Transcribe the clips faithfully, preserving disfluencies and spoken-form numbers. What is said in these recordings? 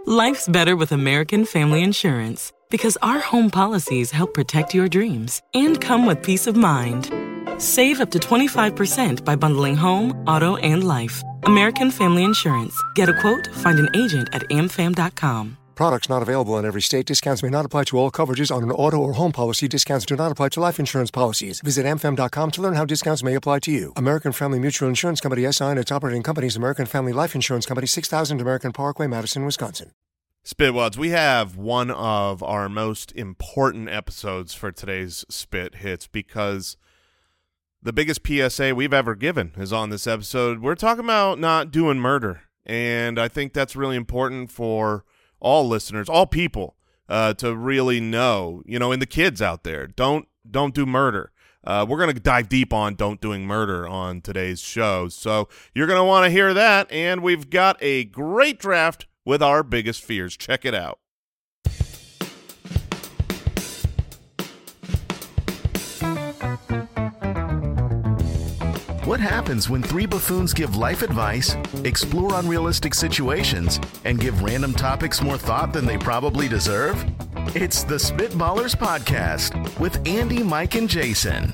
Life's better with American Family Insurance because our home policies help protect your dreams and come with peace of mind. Save up to twenty-five percent by bundling home, auto, and life. American Family Insurance. Get a quote, find an agent at a m fam dot com. Products not available in every state. Discounts may not apply to all coverages on an auto or home policy. Discounts do not apply to life insurance policies. Visit a m fam dot com to learn how discounts may apply to you. American Family Mutual Insurance Company, S I and its operating companies, American Family Life Insurance Company, six thousand American Parkway, Madison, Wisconsin. Spitwads, we have one of our most important episodes for today's Spit Hits because the biggest P S A we've ever given is on this episode. We're talking about not doing murder, and I think that's really important for all listeners, all people, uh, to really know, you know, and the kids out there, don't don't do murder. Uh, we're going to dive deep on don't doing murder on today's show, so you're going to want to hear that, and we've got a great draft with our biggest fears. Check it out. What happens when three buffoons give life advice, explore unrealistic situations, and give random topics more thought than they probably deserve? It's the Spitballers Podcast with Andy, Mike, and Jason.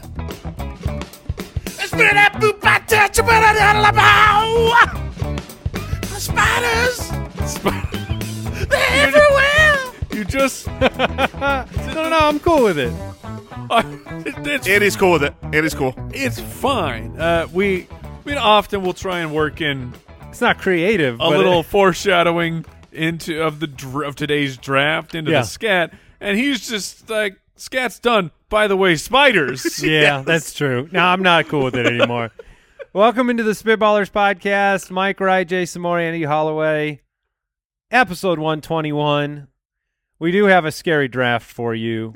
Spiders! Sp- They're everywhere! You just... no, no, no, I'm cool with it. Uh, it it's, Andy's cool with it. Andy's cool. It's fine. Uh, we, we often will try and work in It's not creative. a but little it, foreshadowing into of the dr- of today's draft into Yeah. the scat, and he's just like, scat's done. By the way, spiders. Yeah, that's true. No, I'm not cool with it anymore. Welcome into the Spitballers Podcast. Mike Wright, Jason Moore, Andy Holloway. Episode one twenty-one. We do have a scary draft for you.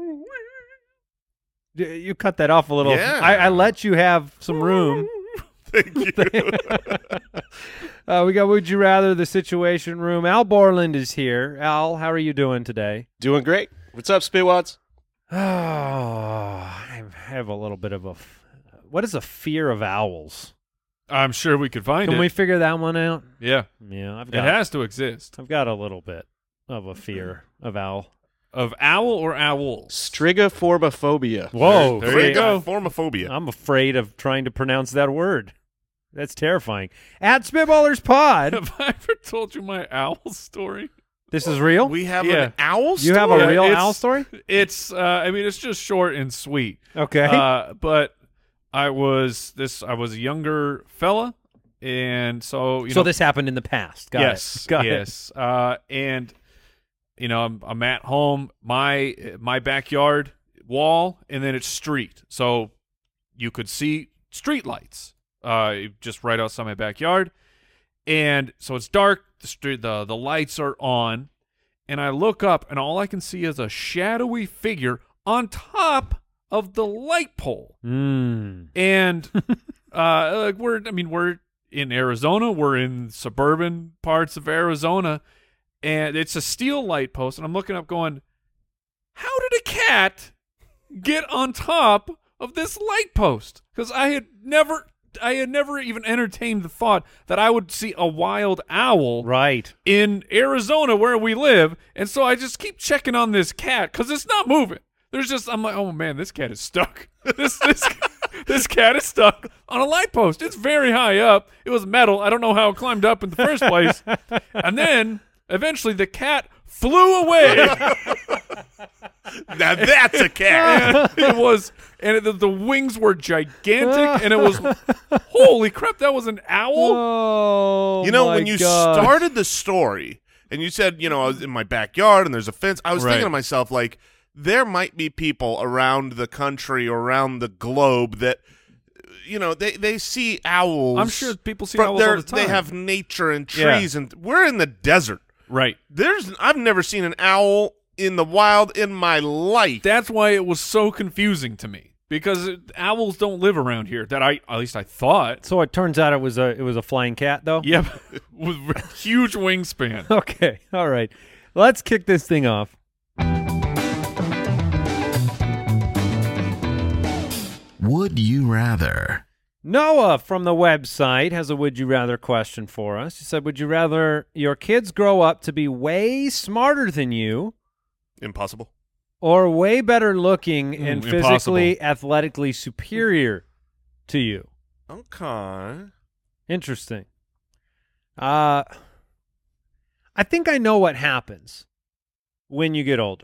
D- You cut that off a little. Yeah. I, I let you have some room. Thank you. Uh, we got Would You Rather, the Situation Room. Al Borland is here. Al, how are you doing today? Doing great. What's up, Spitwads? Oh, I have a little bit of a... F- what is a fear of owls? I'm sure we could find Can it. we figure that one out? Yeah, Yeah, I've it got has to exist. I've got a little bit of a fear of owl. Of owl or owls? Strigoformophobia. Whoa. There you go. Formophobia. I'm afraid of trying to pronounce that word. That's terrifying. At Spitballers Pod. Have I ever told you my owl story? This is real? We have Yeah. an owl you have Yeah, a real it's- owl story? It's, uh, I mean, it's just short and sweet. Okay. Uh, but I was this. I was a younger fella, and so you so know. this happened in the past. Got yes, it. Got it. yes. Uh, and you know, I'm, I'm at home. My my backyard wall, and then it's street, so you could see street lights. Uh, just right outside my backyard, and so it's dark. The street, the the lights are on, and I look up, and all I can see is a shadowy figure on top of the light pole. Mm. And uh, like we're, I mean, we're in Arizona. We're in suburban parts of Arizona, and it's a steel light post. And I'm looking up, going, "How did a cat get on top of this light post?" Because I had never, I had never even entertained the thought that I would see a wild owl Right. in Arizona where we live. And so I just keep checking on this cat because it's not moving. There's just, I'm like, oh man, this cat is stuck. This this this cat is stuck on a light post. It's very high up. It was metal. I don't know how it climbed up in the first place. And then eventually the cat flew away. Now that's a cat. It was, and it, the, the wings were gigantic, and it was, holy crap, that was an owl. Oh, You know, my when you gosh. started the story and you said, you know, I was in my backyard and there's a fence, I was Right. thinking to myself, like, there might be people around the country or around the globe that, you know, they, they see owls. I'm sure people see from- owls all they're- the time. They have nature and Yeah. trees, and we're in the desert. Right. There's, I've never seen an owl in the wild in my life. That's why it was so confusing to me, because it, owls don't live around here. That I, at least I thought. So it turns out it was a it was a flying cat, though? Yep, with huge wingspan. Okay. All right. Let's kick this thing off. Would you rather Noah from the website has a would you rather question for us. He said, would you rather your kids grow up to be way smarter than you Impossible. or way better looking Mm, and physically, impossible. athletically superior to you? Okay. Interesting. Uh, I think I know what happens when you get older.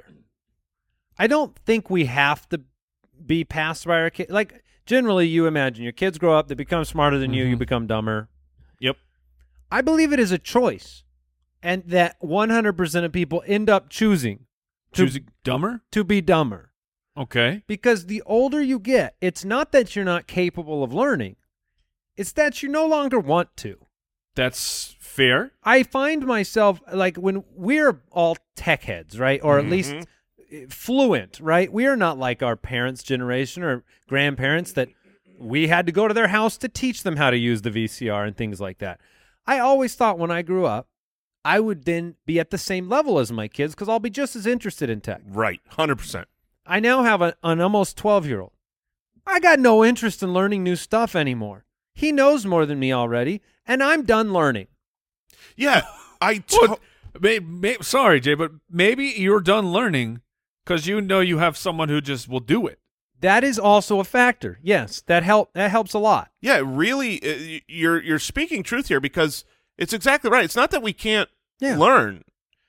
I don't think we have to be passed by our kids. Like, generally, you imagine your kids grow up, they become smarter than you, you Mhm. become dumber. Yep. I believe it is a choice, and that one hundred percent of people end up choosing to, Choosing dumber? to be dumber. Okay. Because the older you get, it's not that you're not capable of learning. It's that you no longer want to. That's fair. I find myself, like, when we're all tech heads, right? Or at least uh, fluent, right? We are not like our parents' generation or grandparents that we had to go to their house to teach them how to use the V C R and things like that. I always thought when I grew up, I would then be at the same level as my kids because I'll be just as interested in tech. Right. one hundred percent. I now have a, an almost twelve-year-old. I got no interest in learning new stuff anymore. He knows more than me already, and I'm done learning. Yeah. I Well, to- may, may, sorry, Jay, but maybe you're done learning because you know you have someone who just will do it. That is also a factor. Yes, that help that helps a lot. Yeah, really, uh, you're you're speaking truth here because it's exactly right. It's not that we can't Yeah. learn.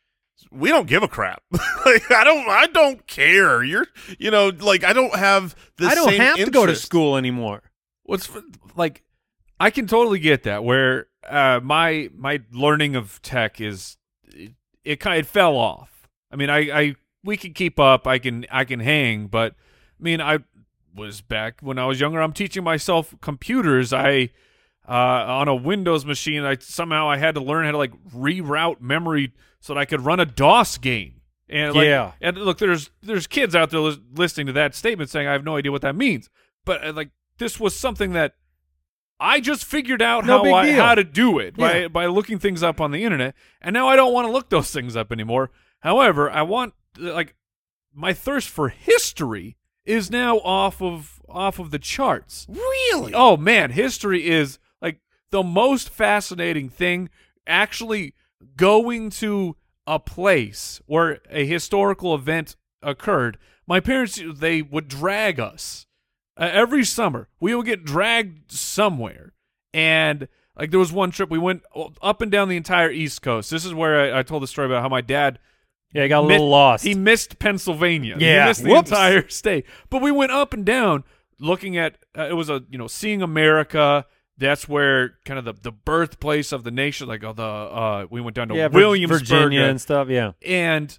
We don't give a crap. Like I don't I don't care. You're you know like I don't have the I don't same have to go to interest. school anymore. What's like? I can totally get that. Where uh, my my learning of tech is it, it kind it fell off. I mean, I, I we can keep up. I can I can hang, but I mean, I was back when I was younger. I'm teaching myself computers. I uh, on a Windows machine. I somehow I had to learn how to like reroute memory so that I could run a DOS game. And like, Yeah. and look, there's there's kids out there lis- listening to that statement saying I have no idea what that means. But uh, like this was something that I just figured out No how big I, deal. how to do it by Yeah. by looking things up on the internet, and now I don't want to look those things up anymore. However, I want like my thirst for history is now off of off of the charts. Really? Oh man, history is like the most fascinating thing. Actually going to a place where a historical event occurred. My parents, they would drag us uh, every summer. We would get dragged somewhere, and like there was one trip we went up and down the entire East Coast. This is where I, I told the story about how my dad. Yeah, I got a mi- little lost. He missed Pennsylvania. Yeah, he missed the whoops. entire state. But we went up and down, looking at. Uh, it was a you know seeing America. That's where kind of the, the birthplace of the nation. Like oh, the uh, we went down to yeah, Vir- Williamsburg, Virginia and stuff. Yeah. and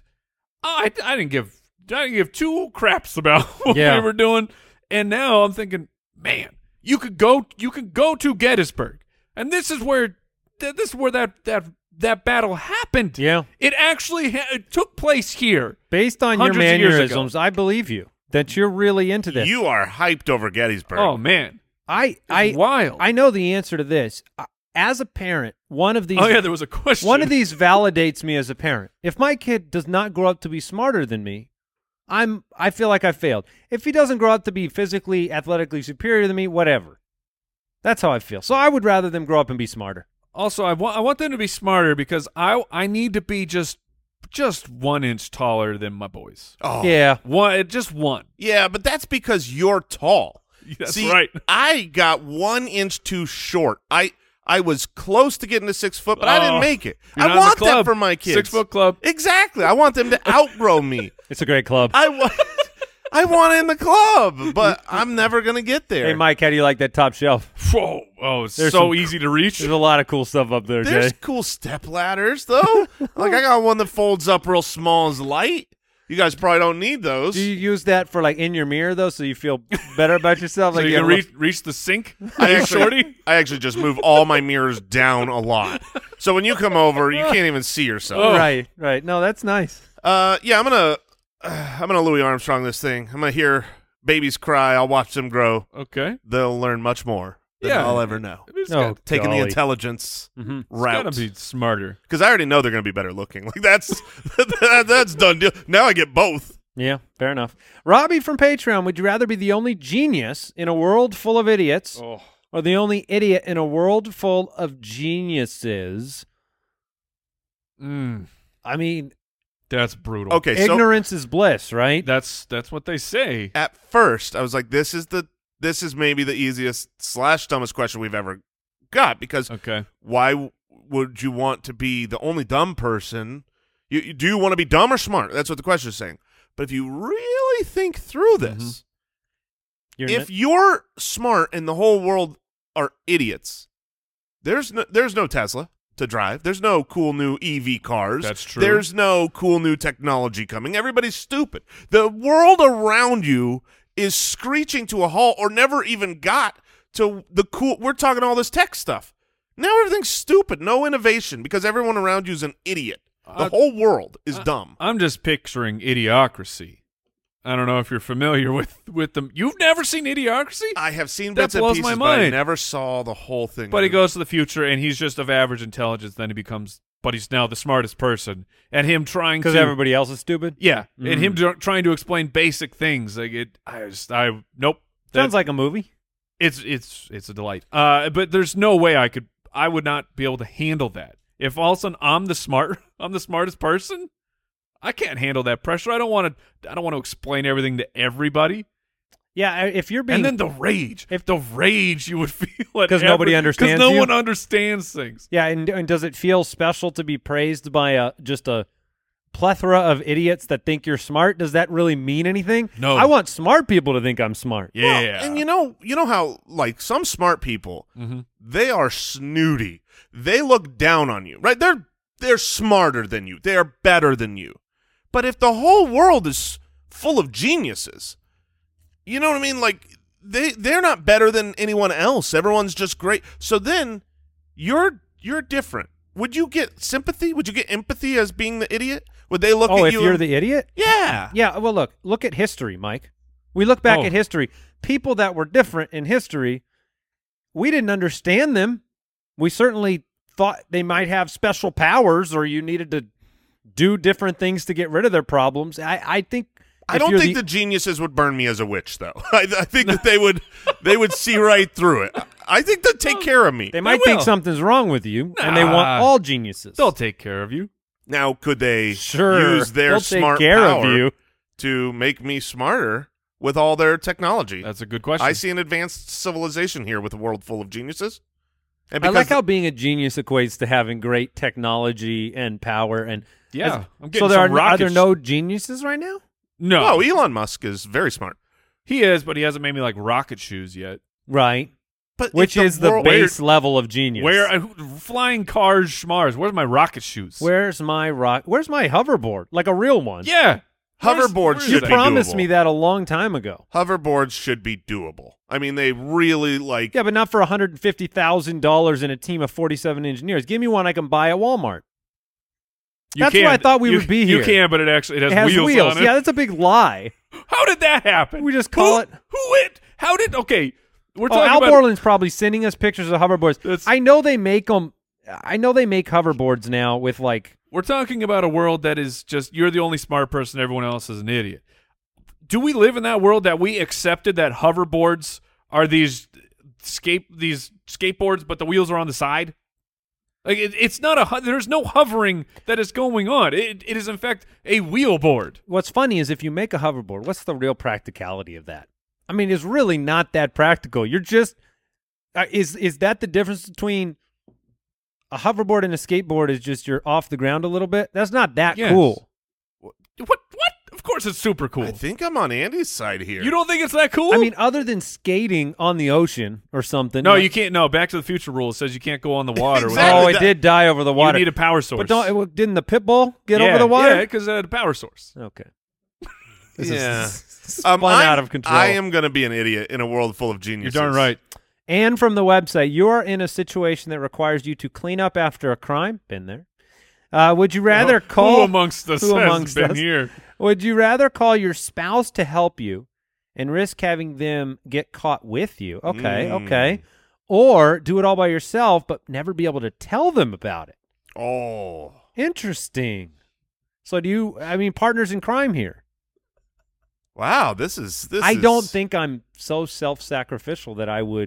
I I didn't give I didn't give two craps about what Yeah. we were doing. And now I'm thinking, man, you could go you could go to Gettysburg, and this is where th- this is where that that that battle happened. Yeah. It actually ha- it took place here. Based on your Hundreds of years ago. mannerisms, I believe you that you're really into this. You are hyped over Gettysburg. Oh man, I I wild. I know the answer to this. Uh, As a parent, one of these oh yeah, there was a question. one of these validates me as a parent. If my kid does not grow up to be smarter than me, I'm I feel like I failed. If he doesn't grow up to be physically, athletically superior than me, whatever. That's how I feel. So I would rather them grow up and be smarter. Also, I want I want them to be smarter because I I need to be just just one inch taller than my boys. Oh. Yeah. One, just one. Yeah, but that's because you're tall. That's See, right. I got one inch too short. I I was close to getting to six foot, but I Oh, didn't make it. you're not I in the want that club. for my kids. Six foot club. Exactly. I want them to outgrow me. It's a great club. I want. I want in the club, but I'm never gonna get there. Hey, Mike, how do you like that top shelf? Whoa! Oh, it's There's so some- easy to reach. There's a lot of cool stuff up there, There's Jay. cool step ladders though. Like I got one that folds up real small as light. You guys probably don't need those. Do you use that for like in your mirror though, so you feel better about yourself? So Like you have can a reach reach the sink. I You actually, shorty. I actually just move all my mirrors down a lot. So when you come over, you can't even see yourself. little- Right, right. No, that's nice. Uh, yeah, I'm gonna, uh, I'm gonna Louis Armstrong this thing. I'm gonna hear babies cry. I'll watch them grow. Okay. They'll learn much more than Yeah. I'll ever know. It's Oh, got, Taking golly. the intelligence Mhm. it's gotta route be smarter. because I already know they're gonna be better looking. Like that's that, that's done deal. Now I get both. Yeah, fair enough. Robbie from Patreon, would you rather be the only genius in a world full of idiots Oh. or the only idiot in a world full of geniuses. Mm, I mean, that's brutal. Okay, so ignorance is bliss, right? That's that's what they say. at first I was like, this is the this is maybe the easiest slash dumbest question we've ever got, because Okay. why w- would you want to be the only dumb person? You, you- do you want to be dumb or smart? That's what the question is saying. But if you really think through this, You're if you're smart and the whole world are idiots, there's no, there's no Tesla to drive. There's no cool new E V cars. That's true. There's no cool new technology coming. Everybody's stupid. The world around you is screeching to a halt, or never even got to the cool. We're talking all this tech stuff. Now everything's stupid. No innovation, because everyone around you is an idiot. The Uh, whole world is dumb. I'm just picturing Idiocracy. I don't know if you're familiar with with them. You've never seen Idiocracy? I have seen That bits and blows pieces, my but I mind. never saw the whole thing. But he goes to the future, and he's just of average intelligence. Then he becomes, but he's now the smartest person. And him trying to, because everybody else is stupid. yeah, and Mm. him dr- trying to explain basic things. Like it, I just, I nope. Sounds That- like a movie. it's it's it's a delight. Uh, but there's no way I could, I would not be able to handle that. If all of a sudden I'm the smart, I'm the smartest person, I can't handle that pressure. I don't want to, I don't want to explain everything to everybody. Yeah, if you're being And then the rage, if the rage you would feel at 'Cause nobody every- understands no you? one understands things. yeah, and, and does it feel special to be praised by a just a plethora of idiots that think you're smart? Does that really mean anything? No. I want smart people to think I'm smart. Yeah, Well, and you know, you know how like some smart people, Mhm. they are snooty. They look down on you, right? They're they're smarter than you. They are better than you. But if the whole world is full of geniuses, you know what I mean? Like they they're not better than anyone else. Everyone's just great. So then you're you're different. Would you get sympathy? Would you get empathy as being the idiot? Would they look Oh, at if you? you're and- the idiot? yeah. Yeah, well, look, look at history, Mike. We look back Oh. at history. People that were different in history, we didn't understand them. We certainly thought they might have special powers, or you needed to do different things to get rid of their problems. I, I think. I if don't you're think the, geniuses would burn me as a witch, though. I, I think that they would they would see right through it. I think they'd take care of me. They might They think will. something's wrong with you, and they want Nah. all geniuses. They'll take care of you. Now, could they Sure, use their they'll smart take care power of you. to make me smarter with all their technology? That's a good question. I see an advanced civilization here with a world full of geniuses. And I because like how being a genius equates to having great technology and power. And Yeah, as- I'm getting so there some are, are there rockets. no geniuses right now? No, oh, Elon Musk is very smart. he is, but he hasn't made me like rocket shoes yet. Right. But Which if is the world- base level of genius. Where uh, flying cars, schmars? Where's my rocket shoes? Where's my rock? Where's my hoverboard? Like a real one. Yeah, Hoverboards Where's- where should You is be that? promised doable. me that a long time ago. Hoverboards should be doable. I mean, they really like. Yeah, but not for one hundred fifty thousand dollars and a team of forty-seven engineers. Give me one I can buy at Walmart. You That's can. why I thought we You- would be You here. can, but it actually it has, It has wheels, wheels. on it. Yeah, that's a big lie. How did that happen? We just call Who- it- Who it? How did? Okay, we're Oh, talking Al about. Borland's probably sending us pictures of hoverboards. That's- I know they make them. I know they make hoverboards now with like. We're talking about a world that is just you're the only smart person. Everyone else is an idiot. Do we live in that world that we accepted that hoverboards are these skate these skateboards, but the wheels are on the side? Like it, it's not a. ho- There's no hovering that is going on. It, it is in fact a wheelboard. What's funny is if you make a hoverboard, what's the real practicality of that? I mean, it's really not that practical. You're just uh, is is that the difference between a hoverboard and a skateboard? Is just you're off the ground a little bit. That's not that Yes. cool. What? What? Of course, it's super cool. I think I'm on Andy's side here. You don't think it's that cool? I mean, other than skating on the ocean or something. no, like- you can't. No, Back to the Future rule says you can't go on the water. Exactly. Oh, without, it did die over the water. You need a power source. but don't it, didn't the pit bull get yeah, over the water? Yeah, because it had a power source. Okay. This Yeah. is spun Um, I'm- out of control. I am going to be an idiot in a world full of You're geniuses. darn right. And from the website, you are in a situation that requires you to clean up after a crime. Been there. Uh, would you rather Who- call? Who amongst us who has amongst been us? here? Would you rather call your spouse to help you and risk having them get caught with you? Okay, Mm. okay. Or do it all by yourself, but never be able to tell them about it. Oh. Interesting. So do you? I mean, partners in crime here. Wow, this is this I is, don't think I'm so self-sacrificial that I would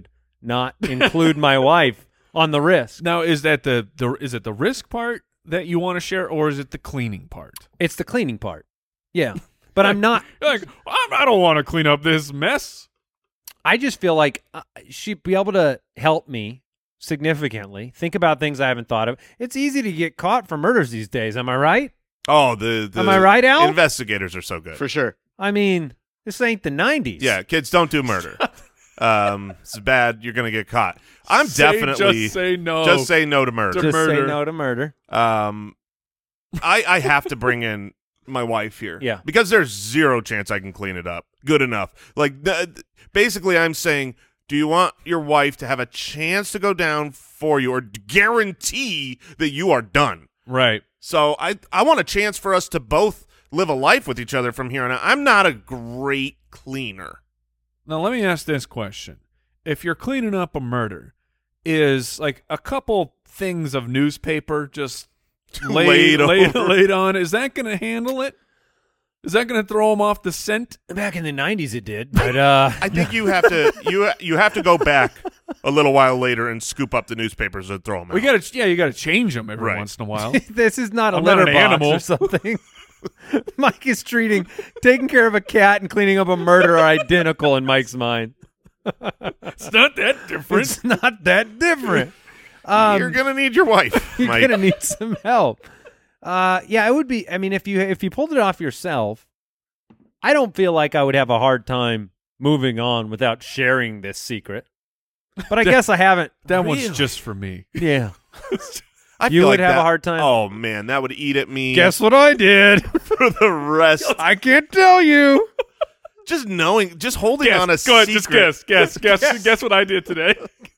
not include my wife on the risk. Now, is that the, the is it the risk part that you want to share, or is it the cleaning part? It's the cleaning part. Yeah. But I'm not. Like, I'm, I don't want to clean up this mess. I just feel like uh, she'd be able to help me significantly. Think about things I haven't thought of. It's easy to get caught for murders these days. Am I right? Oh, the, the Am I right, Al? investigators are so good. For sure. I mean, this ain't the nineties. Yeah, kids, don't do murder. um, it's bad. You're going to get caught. I'm Say- definitely just say no. Just say no to murder. To Just murder. say no to murder. Um, I I have to bring in my wife here. Yeah. Because there's zero chance I can clean it up good enough. Like, th- basically, I'm saying, do you want your wife to have a chance to go down for you or guarantee that you are done? Right. So I I want a chance for us to both live a life with each other from here on out. I'm not a great cleaner. Now, let me ask this question. If you're cleaning up a murder, is like a couple things of newspaper just laid, Laid laid, over. laid on, is that going to handle it? Is that going to throw them off the scent? Back in the nineties it did. But uh, I think you have to you you have to go back a little while later and scoop up the newspapers and throw them out. We got to, yeah, you got to change them every Right. once in a while. this is not a I'm not litter an box animal. or something. Mike is treating taking care of a cat and cleaning up a murder are identical in Mike's mind. It's not that different. It's not that different. Um, You're gonna need your wife, you're Mike. gonna need some help. Uh, yeah, it would be. I mean, if you if you pulled it off yourself, I don't feel like I would have a hard time moving on without sharing this secret. But I guess I haven't. That one's really. just for me. Yeah. I You feel would like have a that- hard time? Oh man, that would eat at me. Guess what I did? for the rest. I can't tell you. Just knowing, just holding Guess. on a Go ahead, secret. just guess. Guess. Guess. Guess what I did today.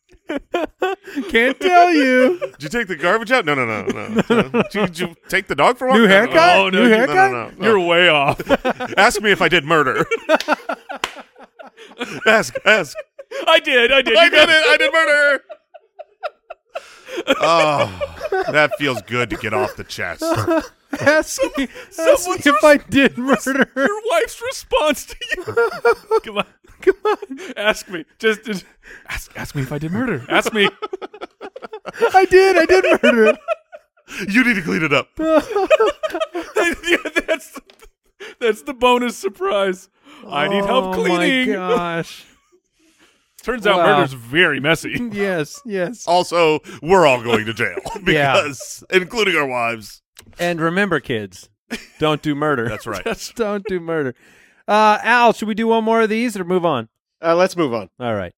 Can't tell you. Did you take the garbage out? No, no, no, no. no. Did, you, did you take the dog for a walk? New No, no, no. haircut? Oh, no, New you- haircut? No, no, no, no. You're way off. Ask me if I did murder. ask, ask. I did. I did. I You did got it. I did murder. Oh, that feels good to get off the chest. Ask me, ask me someone's if I did murder. Your wife's response to you. Come on. Come on. Ask me. Just, just ask, ask me if I did murder. Ask me. I did. I did murder. You need to clean it up. Yeah, that's the, that's the bonus surprise. I need help cleaning. Oh, my gosh. Turns out Wow. murder's very messy. Yes, yes. Also, we're all going to jail because, including our wives. And remember, kids, don't do murder. That's right. Don't do murder. Uh, Al, should we do one more of these or move on? Uh, let's move on. All right.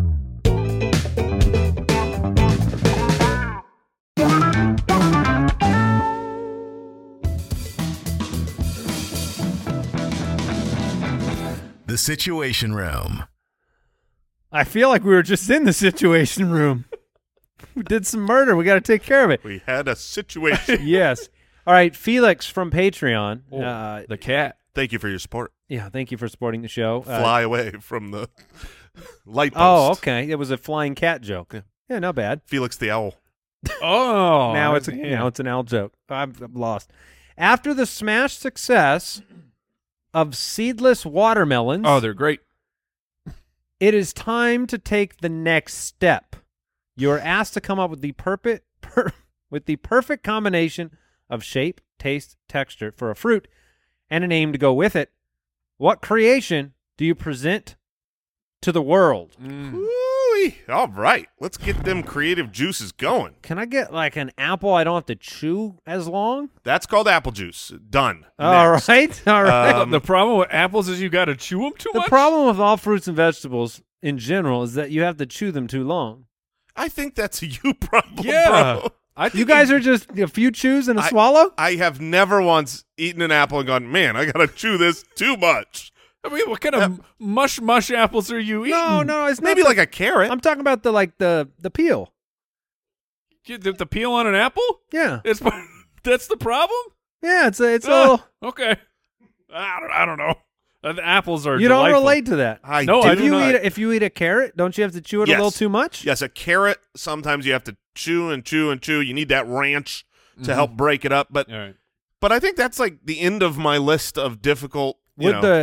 The Situation Room. I feel like we were just in the situation room. We did some murder. We got to take care of it. We had a situation. Yes. All right. Felix from Patreon. Oh, Uh, the cat. Thank you for your support. yeah, thank you for supporting the show. Uh, Fly away from the light post. Oh, okay. It was a flying cat joke. Yeah. Yeah, not bad. Felix the owl. Oh. now it's a, yeah. now it's an Al joke. I'm, I'm lost. After the smash success of seedless watermelons, Oh, they're great. it is time to take the next step. You are asked to come up with the perfect per, with the perfect combination of shape, taste, texture for a fruit and a name to go with it. What creation do you present to the world? Ooh-wee. All right. Let's get them creative juices going. Can I get like an apple I don't have to chew as long? That's called apple juice. Done. All Next. right. All right. Um, the problem with apples is you got to chew them too the much. problem with all fruits and vegetables in general is that you have to chew them too long. I think that's a you problem, Yeah. bro. I think You guys are just a few chews and a I- swallow? I have never once eaten an apple and gone, man, I got to chew this too much. I mean, what kind of mush mush apples are you eating? No, no, it's not Maybe the- like a carrot. I'm talking about the like the the peel. You- The, the peel on an apple? Yeah, It's that's the problem. yeah. It's a, it's a Ah, little. okay. I don't. I don't know. Uh, the apples are. You don't delightful. relate to that. I No, do I if do you not. eat a, if you eat a carrot, don't you have to chew it Yes. a little too much? Yes, a carrot, sometimes you have to chew and chew and chew. You need that ranch to Mhm. help break it up. But All right. but I think that's like the end of my list of difficult, you Would know. the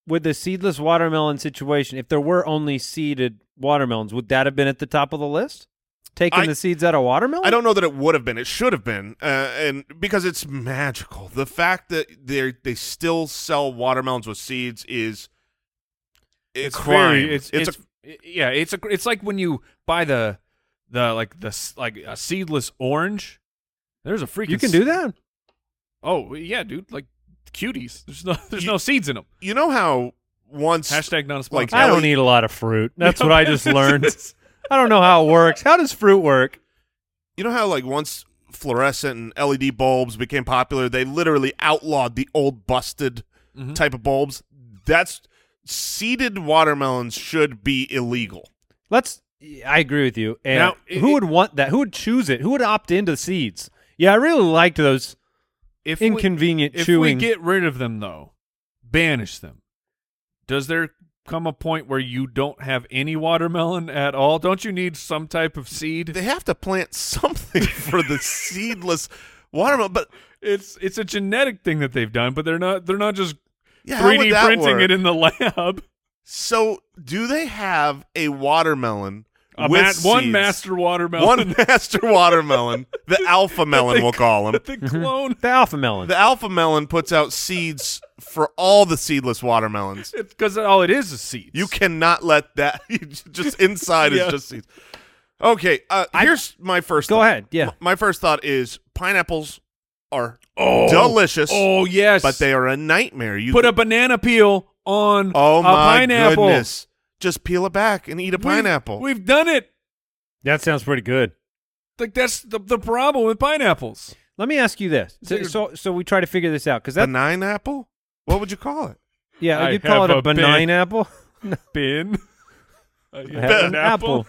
with the seedless watermelon situation, if there were only seeded watermelons, would that have been at the top of the list? Taking I- the seeds out of watermelon? I don't know that it would have been. It should have been, uh, and because it's magical. The fact that they they still sell watermelons with seeds is it's, crime. very it's it's, it's, yeah it's a it's like when you buy the the like the s- like a seedless orange. There's a freaking You can do that? Oh yeah, dude, like cuties. There's no there's You- no seeds in them. a, you know how once Hashtag not a sponsor. like I don't Ellie- eat a lot of fruit. That's what I just learned. I don't know how it works. How does fruit work? you know how like once fluorescent and L E D bulbs became popular, they literally outlawed the old busted Mhm. type of bulbs. That's seeded watermelons should be illegal. Let's. I agree with you. And Now, it- who it- would want that? Who would choose it? Who would opt into seeds? Yeah, I really liked those If we- inconvenient if chewing. we get rid of them though, banish them. Does there come a point where you don't have any watermelon at all? Don't you need some type of seed? They have to plant something for the seedless watermelon, but It's it's a genetic thing that they've done, but they're not they're not just yeah, how three would D that printing work? it in the lab. So, do they have a watermelon A with ma- one seeds? master watermelon. One master watermelon, the alpha melon, they we'll call him. that they clone. the alpha melon. The alpha melon puts out seeds for all the seedless watermelons. It's because all it is is seeds. You cannot let that just inside Yeah. is just seeds. Okay, uh, here's my first. Go thought. ahead. Yeah. M- My first thought is pineapples are oh, delicious, Oh yes, but they are a nightmare. You put a banana peel on oh a my pineapple. goodness, just peel it back and eat a We've- pineapple. We've, done it. That sounds pretty good. Like that's the the problem with pineapples. Let me ask you this. So, Dude. so, so we try to figure this out because that. Benign apple? What would you call it? Yeah, I you call have it a, a bin. benign apple. Bin. I have an apple.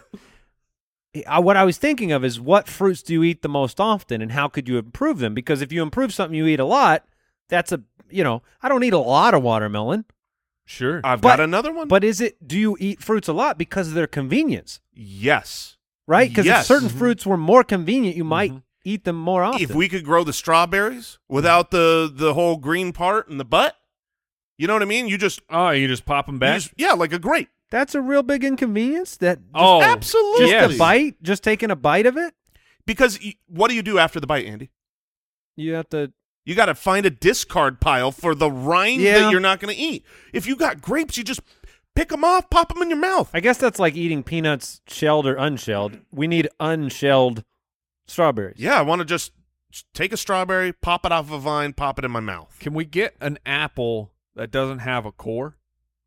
Uh, what I was thinking of is what fruits do you eat the most often, and how could you improve them? Because if you improve something you eat a lot, that's a you know I don't eat a lot of watermelon, Sure. I've But- got another one. but is it do you eat fruits a lot because of their convenience, yes. right? Because Yes. if certain fruits were more convenient, you might Mhm. eat them more often. If we could grow the strawberries without the the whole green part and the butt, you know what I mean? You just, Oh, you just pop them you back. just yeah, like a grape. That's a real big inconvenience. That just, oh, absolutely. just yes. a bite, just taking a bite of it, Because y- what do you do after the bite, Andy? you have to. You got to find a discard pile for the rind Yeah. that you're not going to eat. If you got grapes, you just pick them off, pop them in your mouth. I guess that's like eating peanuts, shelled or unshelled. We need unshelled strawberries. Yeah, I want to just just take a strawberry, pop it off a vine, pop it in my mouth. Can we get an apple that doesn't have a core?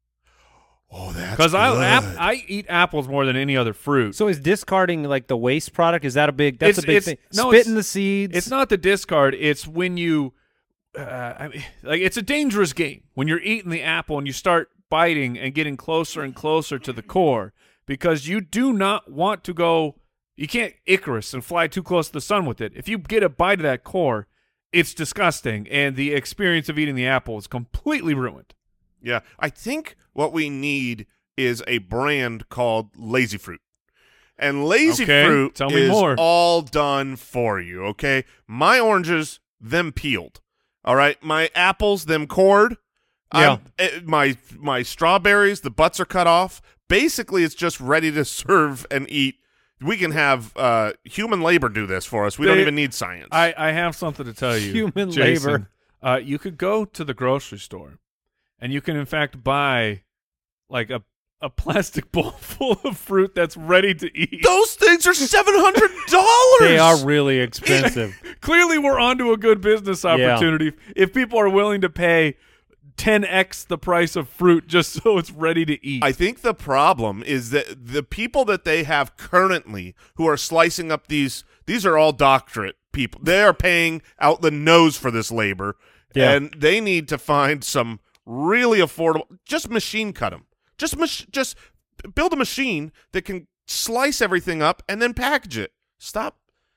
Oh, that's Because I good. ap- I eat apples more than any other fruit. So is discarding like the waste product? Is that a big? That's It's- a big it's- thing. no, Spitting it's- the seeds. It's not the discard. It's when you, uh, I mean, like it's a dangerous game when you're eating the apple and you start biting and getting closer and closer to the core because you do not want to go. You can't Icarus and fly too close to the sun with it. If you get a bite of that core, it's disgusting, and the experience of eating the apple is completely ruined. Yeah, I think what we need is a brand called Lazy Fruit. And Lazy Okay, Fruit tell me is more. all done for you, okay? My oranges, them peeled. All right? My apples, them cored. Yeah. I'm- eh, my my strawberries, the butts are cut off. Basically, it's just ready to serve and eat. We can have uh, human labor do this for us. We don't They- even need science. I, I have something to tell you. Human Jason. labor. Uh, you could go to the grocery store, and you can in fact buy like a a plastic bowl full of fruit that's ready to eat. Those things are seven hundred dollars. They are really expensive. Clearly, we're onto a good business opportunity if people are willing to pay ten x the price of fruit just so it's ready to eat. I think the problem is that the people that they have currently who are slicing up these, these are all doctorate people. They are paying out the nose for this labor, Yeah. and they need to find some really affordable. Just machine cut them. Just mach- just build a machine that can slice everything up and then package it. Stop.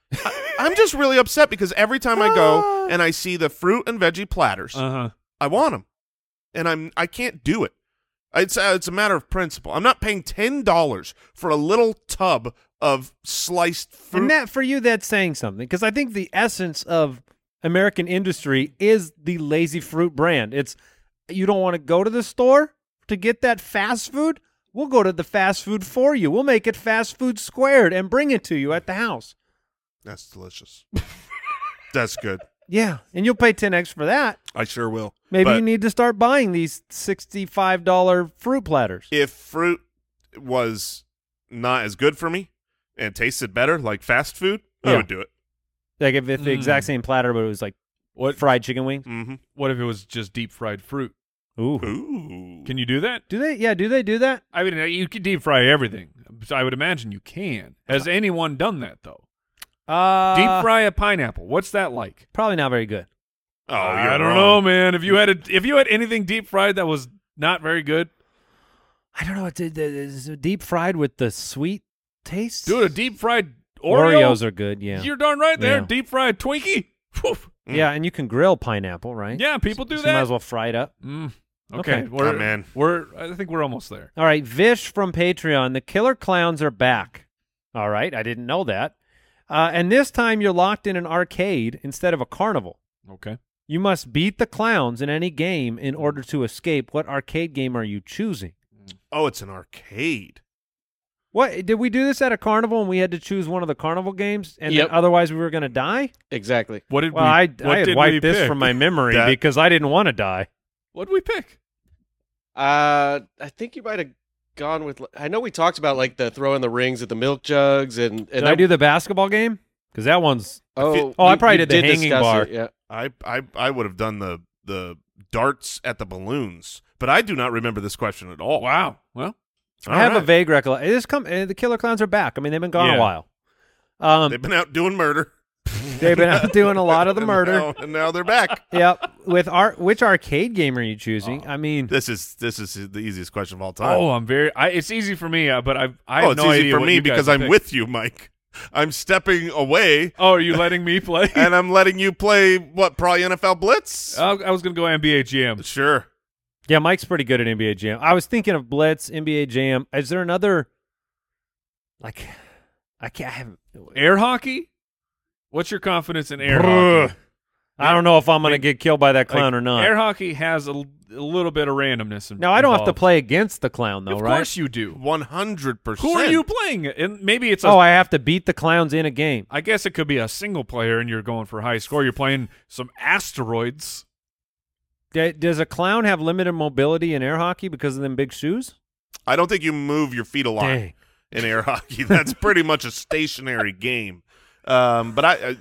I, I'm just really upset because every time I go and I see the fruit and veggie platters, uh-huh. I want them, and I'm I can't do it. It's uh, it's a matter of principle. I'm not paying ten dollars for a little tub of sliced fruit. And that for you, that's saying something because I think the essence of American industry is the Lazy Fruit brand. It's you don't want to go to the store. to get that fast food? We'll go to the fast food for you. We'll make it fast food squared and bring it to you at the house. That's delicious. That's good. Yeah, and you'll pay ten X for that. I sure will. Maybe But you need to start buying these sixty-five dollars fruit platters. if fruit was not as good for me and tasted better, like fast food, I Yeah. would do it. Like if it's the Mm. exact same platter, but it was like What fried chicken wings. Mm-hmm. What if it was just deep fried fruit? Ooh. Ooh. Can you do that? Do they? Yeah, do they do that? I mean, you can deep fry everything. So I would imagine you can. Has anyone done that though? Uh, Deep fry a pineapple. What's that like? Probably not very good. Oh, I you're don't wrong. know, man. If you had a, if you had anything deep fried that was not very good, I don't know. It's, it's deep fried with the sweet taste. dude, a deep fried Oreo. Oreos are good. Yeah. You're darn right there. Yeah. Deep fried Twinkie. Whew. Yeah, and you can grill pineapple, right? Yeah, people do so that. You might as well fry it up. Mm. Okay, Okay. We're, Oh, man. we're. I think we're almost there. All right, Vish from Patreon. The Killer Clowns are back. All right, I didn't know that. Uh, and this time you're locked in an arcade instead of a carnival. Okay. You must beat the clowns in any game in order to escape. What arcade game are you choosing? Oh, it's an arcade. What did we do this at a carnival and we had to choose one of the carnival games, and Yep. then otherwise we were going to die? Exactly. What did Well, we? I, what I had did we wiped this pick? from my memory That- because I didn't want to die. What did we pick? Uh, I think you might have gone with. I know we talked about like the throwing the rings at the milk jugs and. and Did that, I do the basketball game? Because that one's Oh, Oh, I you- probably you did the hanging discuss bar. it, yeah. I I I would have done the the darts at the balloons, but I do not remember this question at all. Wow. Well, I have a right. vague recollection. This come uh, the Killer Clowns are back. I mean, they've been gone Yeah. a while. Um, They've been out doing murder. they've been out doing a lot of the And murder. now, and now they're back. Yep. With art, which arcade game are you choosing? I mean, This is this is the easiest question of all time. oh, I'm very. I, it's easy for me, uh, but I. I Oh, have it's no easy idea for what me you guys because I'm picked. with you, Mike. I'm stepping away Oh, are you letting me play? and I'm letting you play what, probably N F L Blitz? I I was gonna go N B A Jam. Sure. yeah, Mike's pretty good at N B A Jam. I was thinking of Blitz, N B A Jam. Is there another? Like, I can't. I haven't. Air hockey. What's your confidence in air Brr. hockey? I don't know if I'm going to get killed by that clown Like, or not. Air hockey has a, l- a little bit of randomness. In, now I don't have to involved. play against the clown though, Of right? course you do. one hundred percent. Who are you playing? And maybe it's a. Oh, I have to beat the clowns in a game. I guess it could be a single player, and you're going for high score. You're playing some asteroids. D- Does a clown have limited mobility in air hockey because of them big shoes? I don't think you move your feet a lot Dang. in air hockey. That's pretty much a stationary game. Um, but I,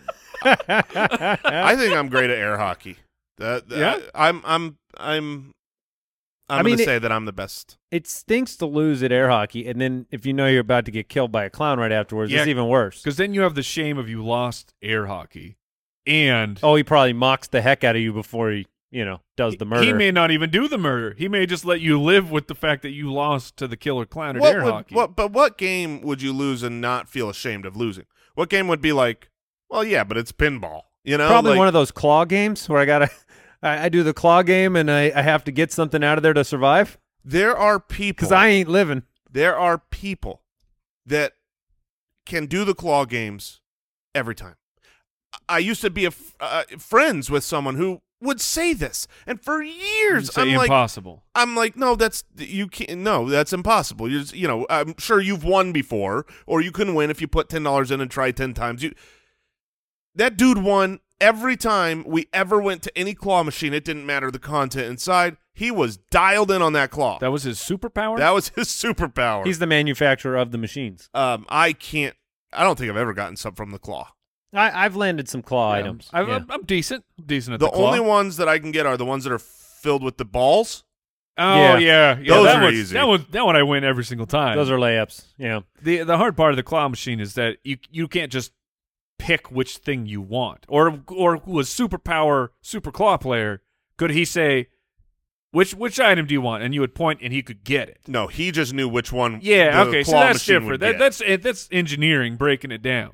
I, I think I'm great at air hockey. That, that- Yeah? I'm, I'm, I'm, I'm I going mean, to it- say that I'm the best. It stinks to lose at air hockey, and then if you know you're about to get killed by a clown right afterwards, Yeah. it's even worse. Because then you have the shame of you lost air hockey, and Oh, he probably mocks the heck out of you before he, you know, does the murder. he may not even do the murder. He may just let you live with the fact that you lost to the killer clown at What air would- hockey. what- but what game would you lose and not feel ashamed of losing? What game would be like, well, yeah, but it's pinball. You know, Probably like, one of those claw games where I gotta, I, I do the claw game and I, I have to get something out of there to survive there are people because I ain't living. there are people that can do the claw games every time. I used to be a f- uh, friends with someone who would say this, and for years You say I'm like, impossible. I'm like, no, that's you can't. No, that's impossible. You're, just, you know, I'm sure you've won before, or you can win if you put ten dollars in and try ten times. You, that dude won every time we ever went to any claw machine. It didn't matter the content inside. He was dialed in on that claw. That was his superpower. That was his superpower. He's the manufacturer of the machines. um, I can't. I don't think I've ever gotten some from the claw. I, I've landed some claw Yeah, items. I'm, Yeah. I'm, I'm decent. I'm decent at The the, claw. only ones that I can get are the ones that are filled with the balls. Oh Yeah. yeah, yeah. Those that are one's- easy. That one, that one I win every single time. Those are layups. Yeah. the the hard part of the claw machine is that you you can't just pick which thing you want. Or or who a superpower super claw player could he say which which item do you want, and you would point and he could get it. No, he just knew which one. Yeah, the okay, so claw that's machine different. would That, get. that's it, that's engineering breaking it down.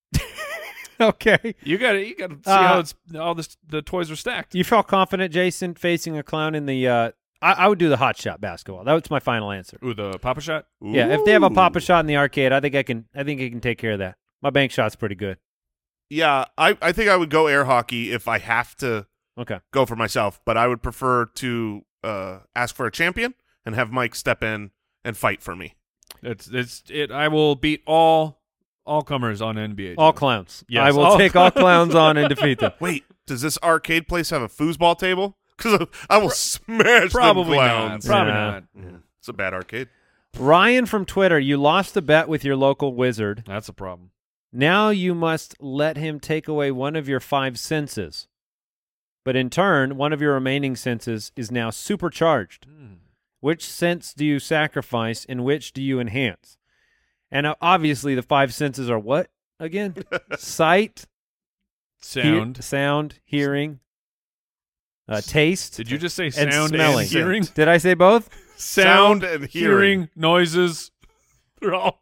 Okay. You got to you got to see Uh, how it's all this the toys are stacked. You felt confident, Jason, facing a clown in the. Uh, I, I would do the hot shot basketball. That was my final answer. Ooh, the Papa Shot. Yeah, if they have a Ooh. Papa shot in the arcade, I think I can. I think I can take care of that. My bank shot's pretty good. Yeah, I, I think I would go air hockey if I have to Okay. go for myself, but I would prefer to uh, ask for a champion and have Mike step in and fight for me. It's it's it. I will beat all all comers on N B A. All Jam. clowns. Yes, I will all take all clowns on and defeat them. Wait, does this arcade place have a foosball table? Because I will smash Probably them not. clowns. Probably Yeah. not. Yeah, it's a bad arcade. Ryan from Twitter, you lost the bet with your local wizard. That's a problem. Now you must let him take away one of your five senses. But in turn, one of your remaining senses is now supercharged. Hmm. Which sense do you sacrifice and which do you enhance? And uh, obviously the five senses are what again? Sight, Sound. He- sound, hearing, uh, taste. Did you just say and sound smelling. and hearing? Did I say both? Sound, Sound and hearing, hearing. noises. They're all.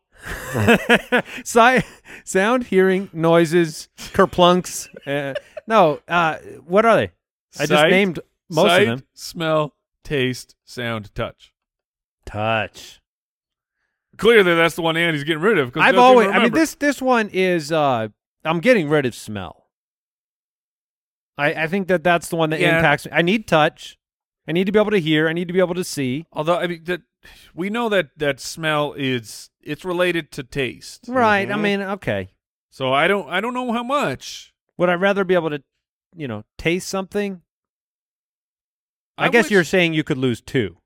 Sight, sound, hearing, noises, kerplunks. Uh, no, uh, what are they? I just Sight, named most sight, of them. Smell, taste, sound, touch. Touch. Clearly, that's the one Andy's getting rid of. 'cause he I've doesn't always. even I mean, remember. this this one is. Uh, I'm getting rid of smell. I I think that that's the one that Yeah. impacts me. I need touch. I need to be able to hear. I need to be able to see. Although I mean that we know that that smell is it's related to taste. Right. I Mhm. mean, okay. So I don't I don't know how much. Would I rather be able to, you know, taste something? I, I guess wish- you're saying you could lose two.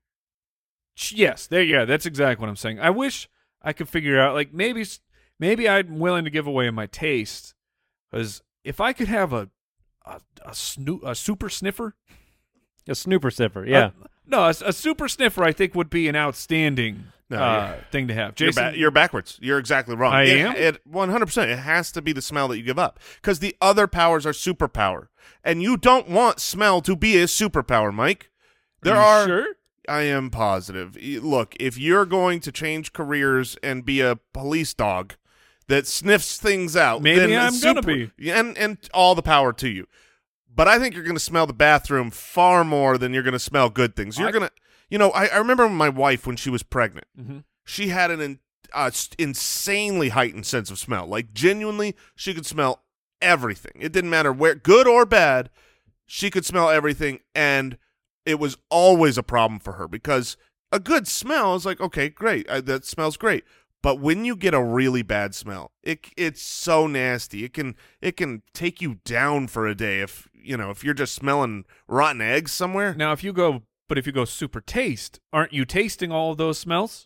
Yes, there. Yeah, that's exactly what I'm saying. I wish I could figure out like maybe maybe I'm willing to give away my taste because if I could have a a a, snoo- a super sniffer, A snooper sniffer. Yeah. uh, no, a, a super sniffer I think would be an outstanding No, uh, thing to have. You're, Jason, ba- you're backwards. You're exactly wrong. I it, am? It one hundred percent. It has to be the smell that you give up because the other powers are superpower, and you don't want smell to be a superpower, Mike. There you are. sure? I am positive. Y- Look, if you're going to change careers and be a police dog that sniffs things out, Maybe then I'm gonna super- be. and and all the power to you. But I think you're going to smell the bathroom far more than you're going to smell good things. You're I- going to, you know, I, I remember my wife when she was pregnant. Mm-hmm. She had an in, uh, s- insanely heightened sense of smell. Like genuinely, she could smell everything. It didn't matter where, good or bad, she could smell everything, and it was always a problem for her because a good smell is like, okay, great, uh, that smells great. But when you get a really bad smell, it it's so nasty. It can it can take you down for a day if you know if you're just smelling rotten eggs somewhere. Now, if you go, but if you go super taste, aren't you tasting all of those smells?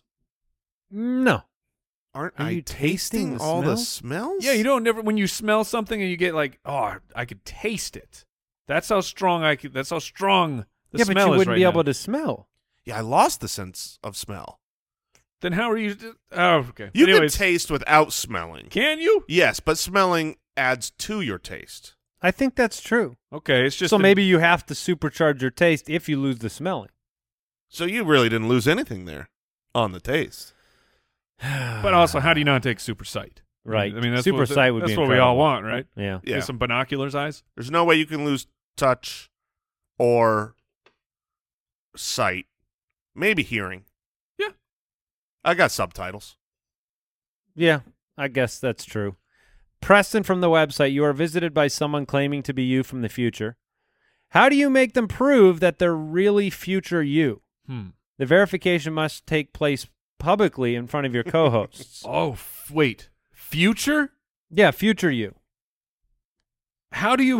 No. Aren't Are I you tasting tasting the all the smells? smells? Yeah, you don't never when you smell something and you get like, oh, I could taste it. That's how strong I could. That's how strong the yeah, smell but you is wouldn't right be now. able to smell. Yeah, I lost the sense of smell. Then how are you? Oh, okay. You Anyways, can taste without smelling. can you? Yes, but smelling adds to your taste. I think that's true. Okay, it's just So a- maybe you have to supercharge your taste if you lose the smelling. So you really didn't lose anything there on the taste. But also, how do you not take super sight? Right. I mean, that's Super what, sight would that's be what we all incredible. want, right? Yeah. Yeah. Get some binoculars eyes. There's no way you can lose touch or sight. Maybe hearing. Yeah. I got subtitles. Yeah, I guess that's true. Preston from the website, you are visited by someone claiming to be you from the future. How do you make them prove that they're really future you? Hmm. The verification must take place publicly in front of your co-hosts. Oh, f- wait. Future? Yeah, future you. How do you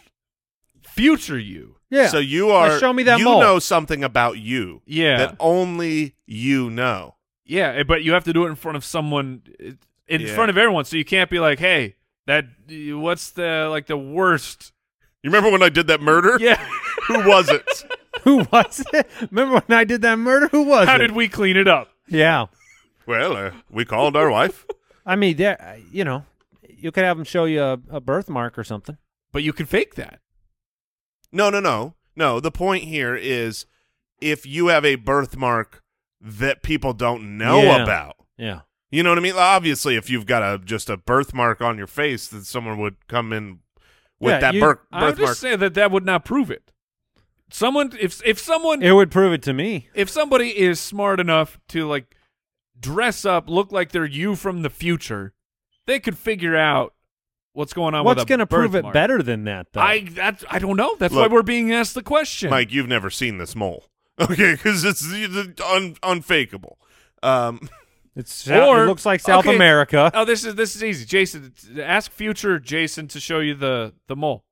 future you? Yeah. So you are Now show me that you mole. know something about you Yeah. that only you know. Yeah, eh, but you have to do it in front of someone, eh, in Yeah. front of everyone. So you can't be like, "Hey, that what's the like the worst?" You remember when I did that murder? Yeah. Who was it? Who was it? Remember when I did that murder? Who was How it? did we clean it up? Yeah. Well, uh, we called our wife. I mean, there. You know, you could have them show you a, a birthmark or something. But you can fake that. No, no, no. No, the point here is if you have a birthmark that people don't know Yeah. about. Yeah. You know what I mean? Obviously, if you've got a just a birthmark on your face, then someone would come in with Yeah, that you- bir- I would birthmark. just say that that would not prove it. Someone, if if someone, It would prove it to me. if somebody is smart enough to like dress up, look like they're you from the future, they could figure out what's going on. What's with a going to prove it birthmark. better than that, though? I that I don't know. That's Look, why we're being asked the question. Mike, you've never seen this mole. Okay, because it's un- unfakeable. Um, It's Or- it looks like South okay. America. Oh, this is this is easy, Jason. Ask future Jason to show you the the mole.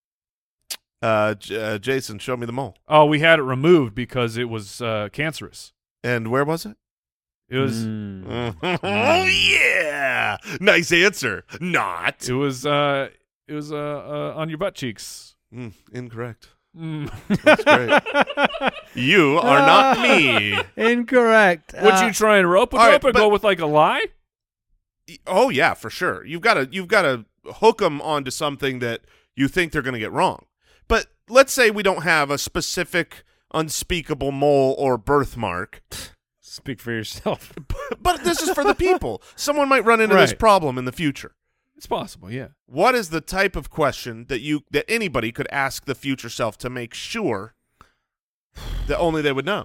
uh, J- uh, Jason, show me the mole. Oh, we had it removed because it was uh, cancerous. And where was it? It was Mm. Oh yeah, nice answer. Not it was uh it was uh, uh on your butt cheeks. mm, incorrect. Mm. That's great. You are not me. Incorrect. Would Uh, you try and rope a all right, dope and but- go with like a lie? Oh yeah, for sure. You've got to you've got to hook them onto something that you think they're going to get wrong. But let's say we don't have a specific unspeakable mole or birthmark. Speak for yourself. But this is for the people. Someone might run into this Right. problem in the future. It's possible, yeah. What is the type of question that you that anybody could ask the future self to make sure that only they would know?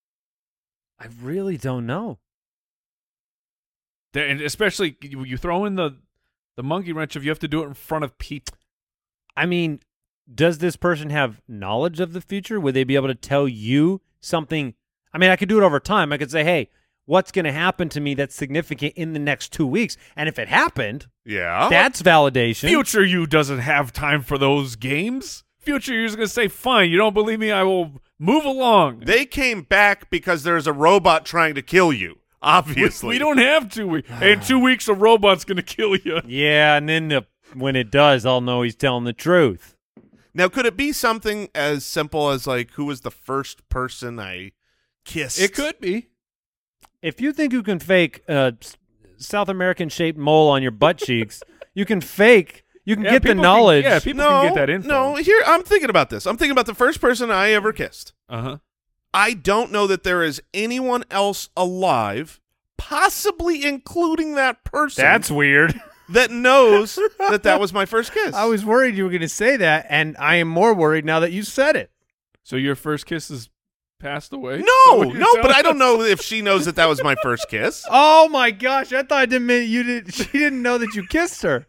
I really don't know. There- And especially you, you throw in the the monkey wrench if you have to do it in front of people. I mean, does this person have knowledge of the future? Would they be able to tell you something? I mean, I could do it over time. I could say, hey, what's going to happen to me that's significant in the next two weeks? And if it happened, Yeah. that's validation. Future you doesn't have time for those games. Future you's going to say, fine, you don't believe me, I will move along. They came back because there's a robot trying to kill you. We, Obviously. we don't have to. We, in two weeks, a robot's going to kill you. Yeah, and then the, when it does, I'll know he's telling the truth. Now, could it be something as simple as like who was the first person I kissed? It could be. If you think you can fake a s- South American-shaped mole on your butt cheeks, you can fake, you can Yeah, get the people can- knowledge. yeah, people no, can get that info. No, here I'm thinking about this. I'm thinking about the first person I ever kissed. Uh-huh. I don't know that there is anyone else alive, possibly including that person, That's weird. that knows that that was my first kiss. I was worried you were going to say that, and I am more worried now that you said it. So your first kiss is passed away? Is that no, what you're no, but telling I don't us? know if she knows that that was my first kiss. Oh my gosh! I thought it meant you did. She didn't know that you kissed her.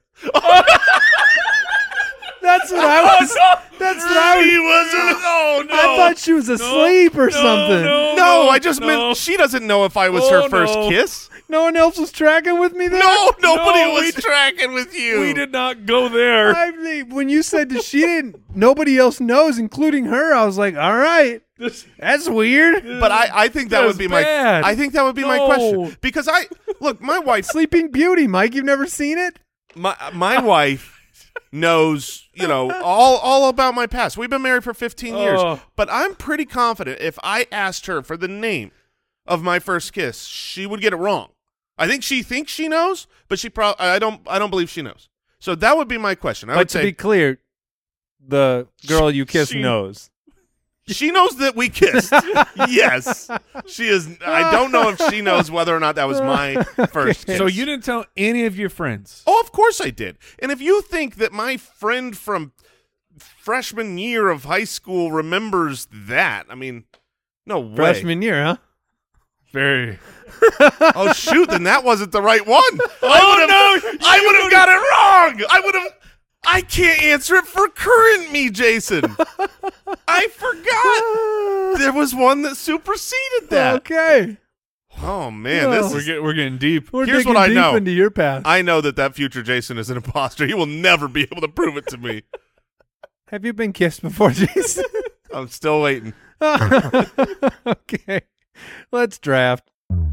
That's what I was. That's what I She was. was. Oh no! I thought she was asleep or no, something. no. No, I just no. meant she doesn't know if I was Oh, her first no. kiss. No one else was tracking with me there. No, nobody No, was we- tracking with you. We did not go there. I mean, when you said that she didn't, nobody else knows, including her. I was like, all right, This- that's weird. But I, I think that, That would was be bad. my. I think that would be my No. question because I look. My wife. Sleeping Beauty, Mike. You've never seen it? My my wife knows, you know, all all about my past. We've been married for fifteen years, Oh. but I'm pretty confident if I asked her for the name of my first kiss, she would get it wrong. I think she thinks she knows, but she probably I don't I don't believe she knows. So that would be my question. I But would to say be clear, the girl you kissed She- knows. she knows that we kissed. Yes, she is. I don't know if she knows whether or not that was my first kiss. So you didn't tell any of your friends? Oh, of course I did. And if you think that my friend from freshman year of high school remembers that, I mean, no way. Freshman year, huh? Very. Oh shoot, then that wasn't the right one. Oh, I would have, no, I would have got it wrong. I would have. I can't answer it for current me, Jason. I forgot there was one that superseded that. Okay. Oh man, this We're, is. get, we're getting deep. We're Here's digging what I deep know. into your past. I know that that future Jason is an imposter. He will never be able to prove it to me. Have you been kissed before, Jason? I'm still waiting. Okay. Let's draft.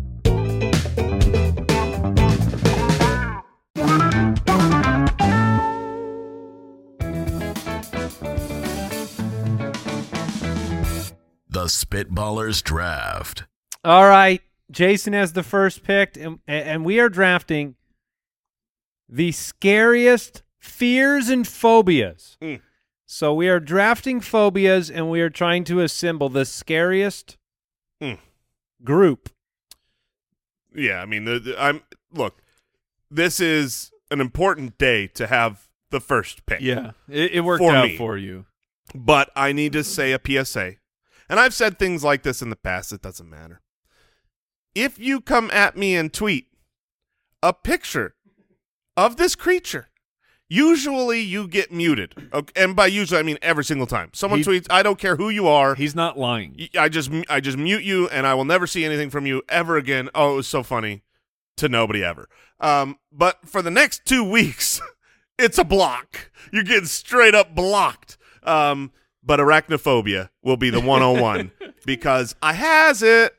The Spitballers Draft. All right. Jason has the first pick, and, and we are drafting the scariest fears and phobias. Mm. So we are drafting phobias, and we are trying to assemble the scariest Mm. group. Yeah, I mean, the, the, I'm look. This is an important day to have the first pick. Yeah, it, it worked For out me. for you. But I need to say a P S A, and I've said things like this in the past. It doesn't matter. If you come at me and tweet a picture of this creature, Usually you get muted. Okay? And by usually, I mean every single time. Someone He- tweets, I don't care who you are. He's not lying. I just I just mute you, and I will never see anything from you ever again. Oh, it was so funny to nobody ever. Um, but for the next two weeks, it's a block. You're getting straight up blocked. Um, but arachnophobia will be the one oh one because I has it,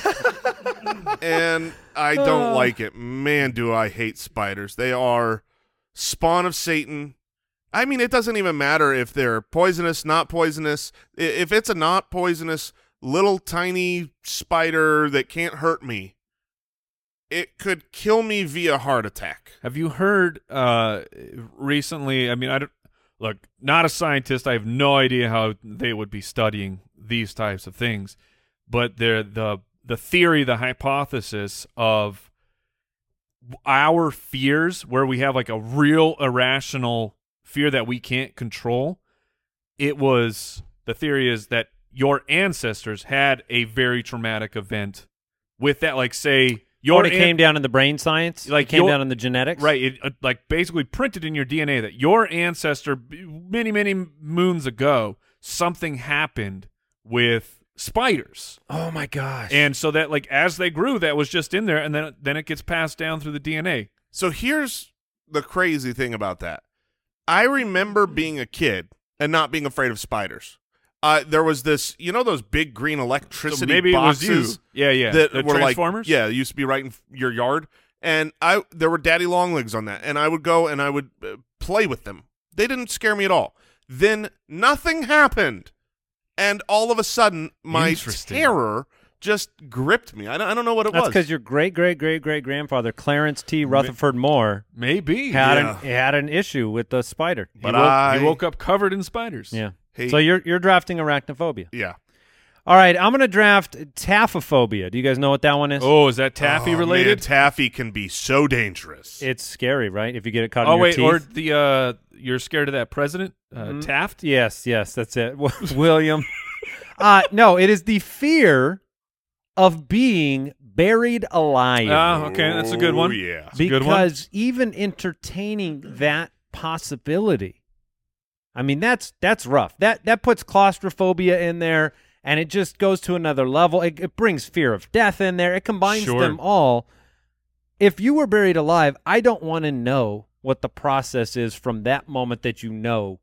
and I don't like it. Man, do I hate spiders. They are spawn of Satan. I mean, it doesn't even matter if they're poisonous, not poisonous. I- If it's a not poisonous little tiny spider that can't hurt me, it could kill me via heart attack. Have you heard uh, recently? I mean, I don't look. Not a scientist. I have no idea how they would be studying these types of things, but they're the the theory, the hypothesis of our fears, where we have like a real irrational fear that we can't control. It was the theory is that your ancestors had a very traumatic event with that, like say. Your Or it an- came down in the brain science? Like it came your- down in the genetics? Right, it uh, like basically printed in your D N A that your ancestor b- many many moons ago something happened with spiders, Oh, my gosh. and so that like as they grew, that was just in there, and then then it gets passed down through the D N A. So here's the crazy thing about that. I remember being a kid and not being afraid of spiders. Uh, there was this, you know, those big green electricity So maybe boxes it was you. Yeah, yeah. that the were Transformers. like, yeah, it used to be right in f- your yard, and I there were daddy long legs on that, and I would go and I would uh, play with them. They didn't scare me at all. Then nothing happened, and all of a sudden, my Interesting. terror just gripped me. I don't, I don't know what it That's was. because your great great great great grandfather Clarence T. Rutherford Moore maybe. had Yeah. an had an issue with the spider. He But woke, I- he woke up covered in spiders. Yeah. Hey- So you're you're drafting arachnophobia. yeah. All right, I'm going to draft taphophobia. Do you guys know what that one is? Oh, is that taffy Oh, related? man, taffy can be so dangerous. It's scary, right? If you get it caught oh in your wait, teeth. or the uh, you're scared of that president uh, Mm. Taft? Yes, yes, that's it. William. uh, no, it is the fear of being buried alive. Ah, okay, that's a good Oh, one. yeah. That's a good one. because even entertaining that possibility, I mean, that's that's rough. That that puts claustrophobia in there, and it just goes to another level. It, it brings fear of death in there. It combines Sure. them all. If you were buried alive, I don't want to know what the process is from that moment that you know.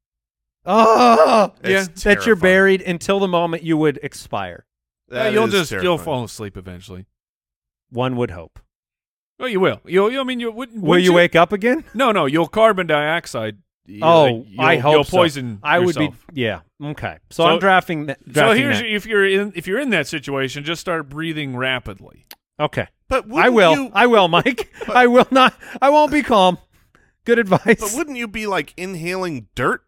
Oh, It's that you're terrifying. buried until the moment you would expire. Yeah, That you'll is just you'll terrifying. fall asleep eventually. One would hope. Oh, you will. You'll. You, I mean, you wouldn't. Will wouldn't you wake up again? No, no. You'll carbon dioxide. you- Oh, you'll, I hope you'll so. poison. I would yourself. be. Yeah. Okay. So, So- I'm drafting. That, So drafting here's that. if you're in if you're in that situation, just start breathing rapidly. Okay. But I wouldn't will. You, I will, Mike. I will not. I won't be calm. Good advice. but wouldn't you be like inhaling dirt?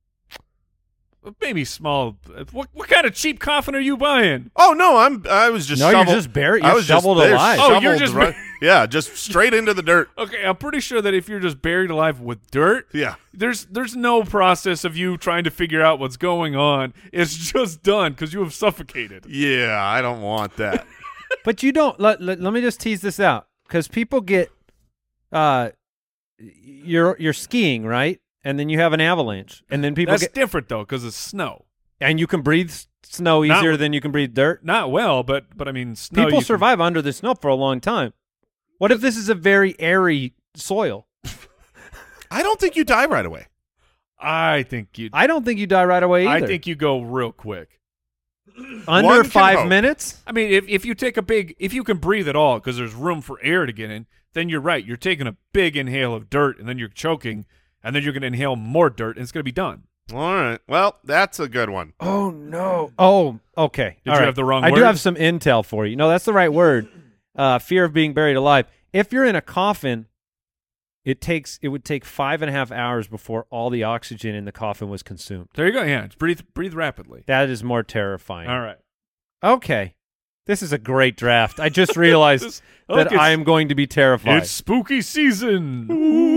Maybe small. What what kind of cheap coffin are you buying? Oh no, I'm. I was just. No, you're shoveled- just buried- I you're was just shoveled there, alive. Oh, you're shoveled just right- yeah, just straight into the dirt. Okay, I'm pretty sure that if you're just buried alive with dirt, Yeah. there's there's no process of you trying to figure out what's going on. It's just done because you have suffocated. Yeah, I don't want that. But you don't. Let, let, let me just tease this out, because people get. Uh, you're you're skiing, right? And then you have an avalanche, and then people That's get, different though because it's snow. and you can breathe s- snow Not easier with- than you can breathe dirt. Not well, but but I mean, snow. People you can- survive under the snow for a long time. What if this is a very airy soil? I don't think you die right away. I think you. I don't think you die right away I either. think you go real quick. under One can five hope. minutes. I mean, if if you take a big, if you can breathe at all, because there's room for air to get in, then you're right. You're taking a big inhale of dirt, and then you're choking, and then you're going to inhale more dirt, and it's going to be done. All right. Well, that's a good one. Oh no! Oh, okay. Did All you right. have the wrong I word? do have some intel for you. No, that's the right word. Uh, fear of being buried alive. If you're in a coffin, it takes it would take five and a half hours before all the oxygen in the coffin was consumed. There you go. Yeah, just breathe breathe rapidly. That is more terrifying. All right. Okay. This is a great draft. I just realized This- that look, it's- I am going to be terrified. It's spooky season.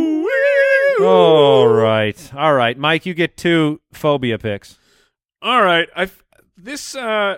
All right. All right. Mike, you get two phobia picks. All right. I this uh.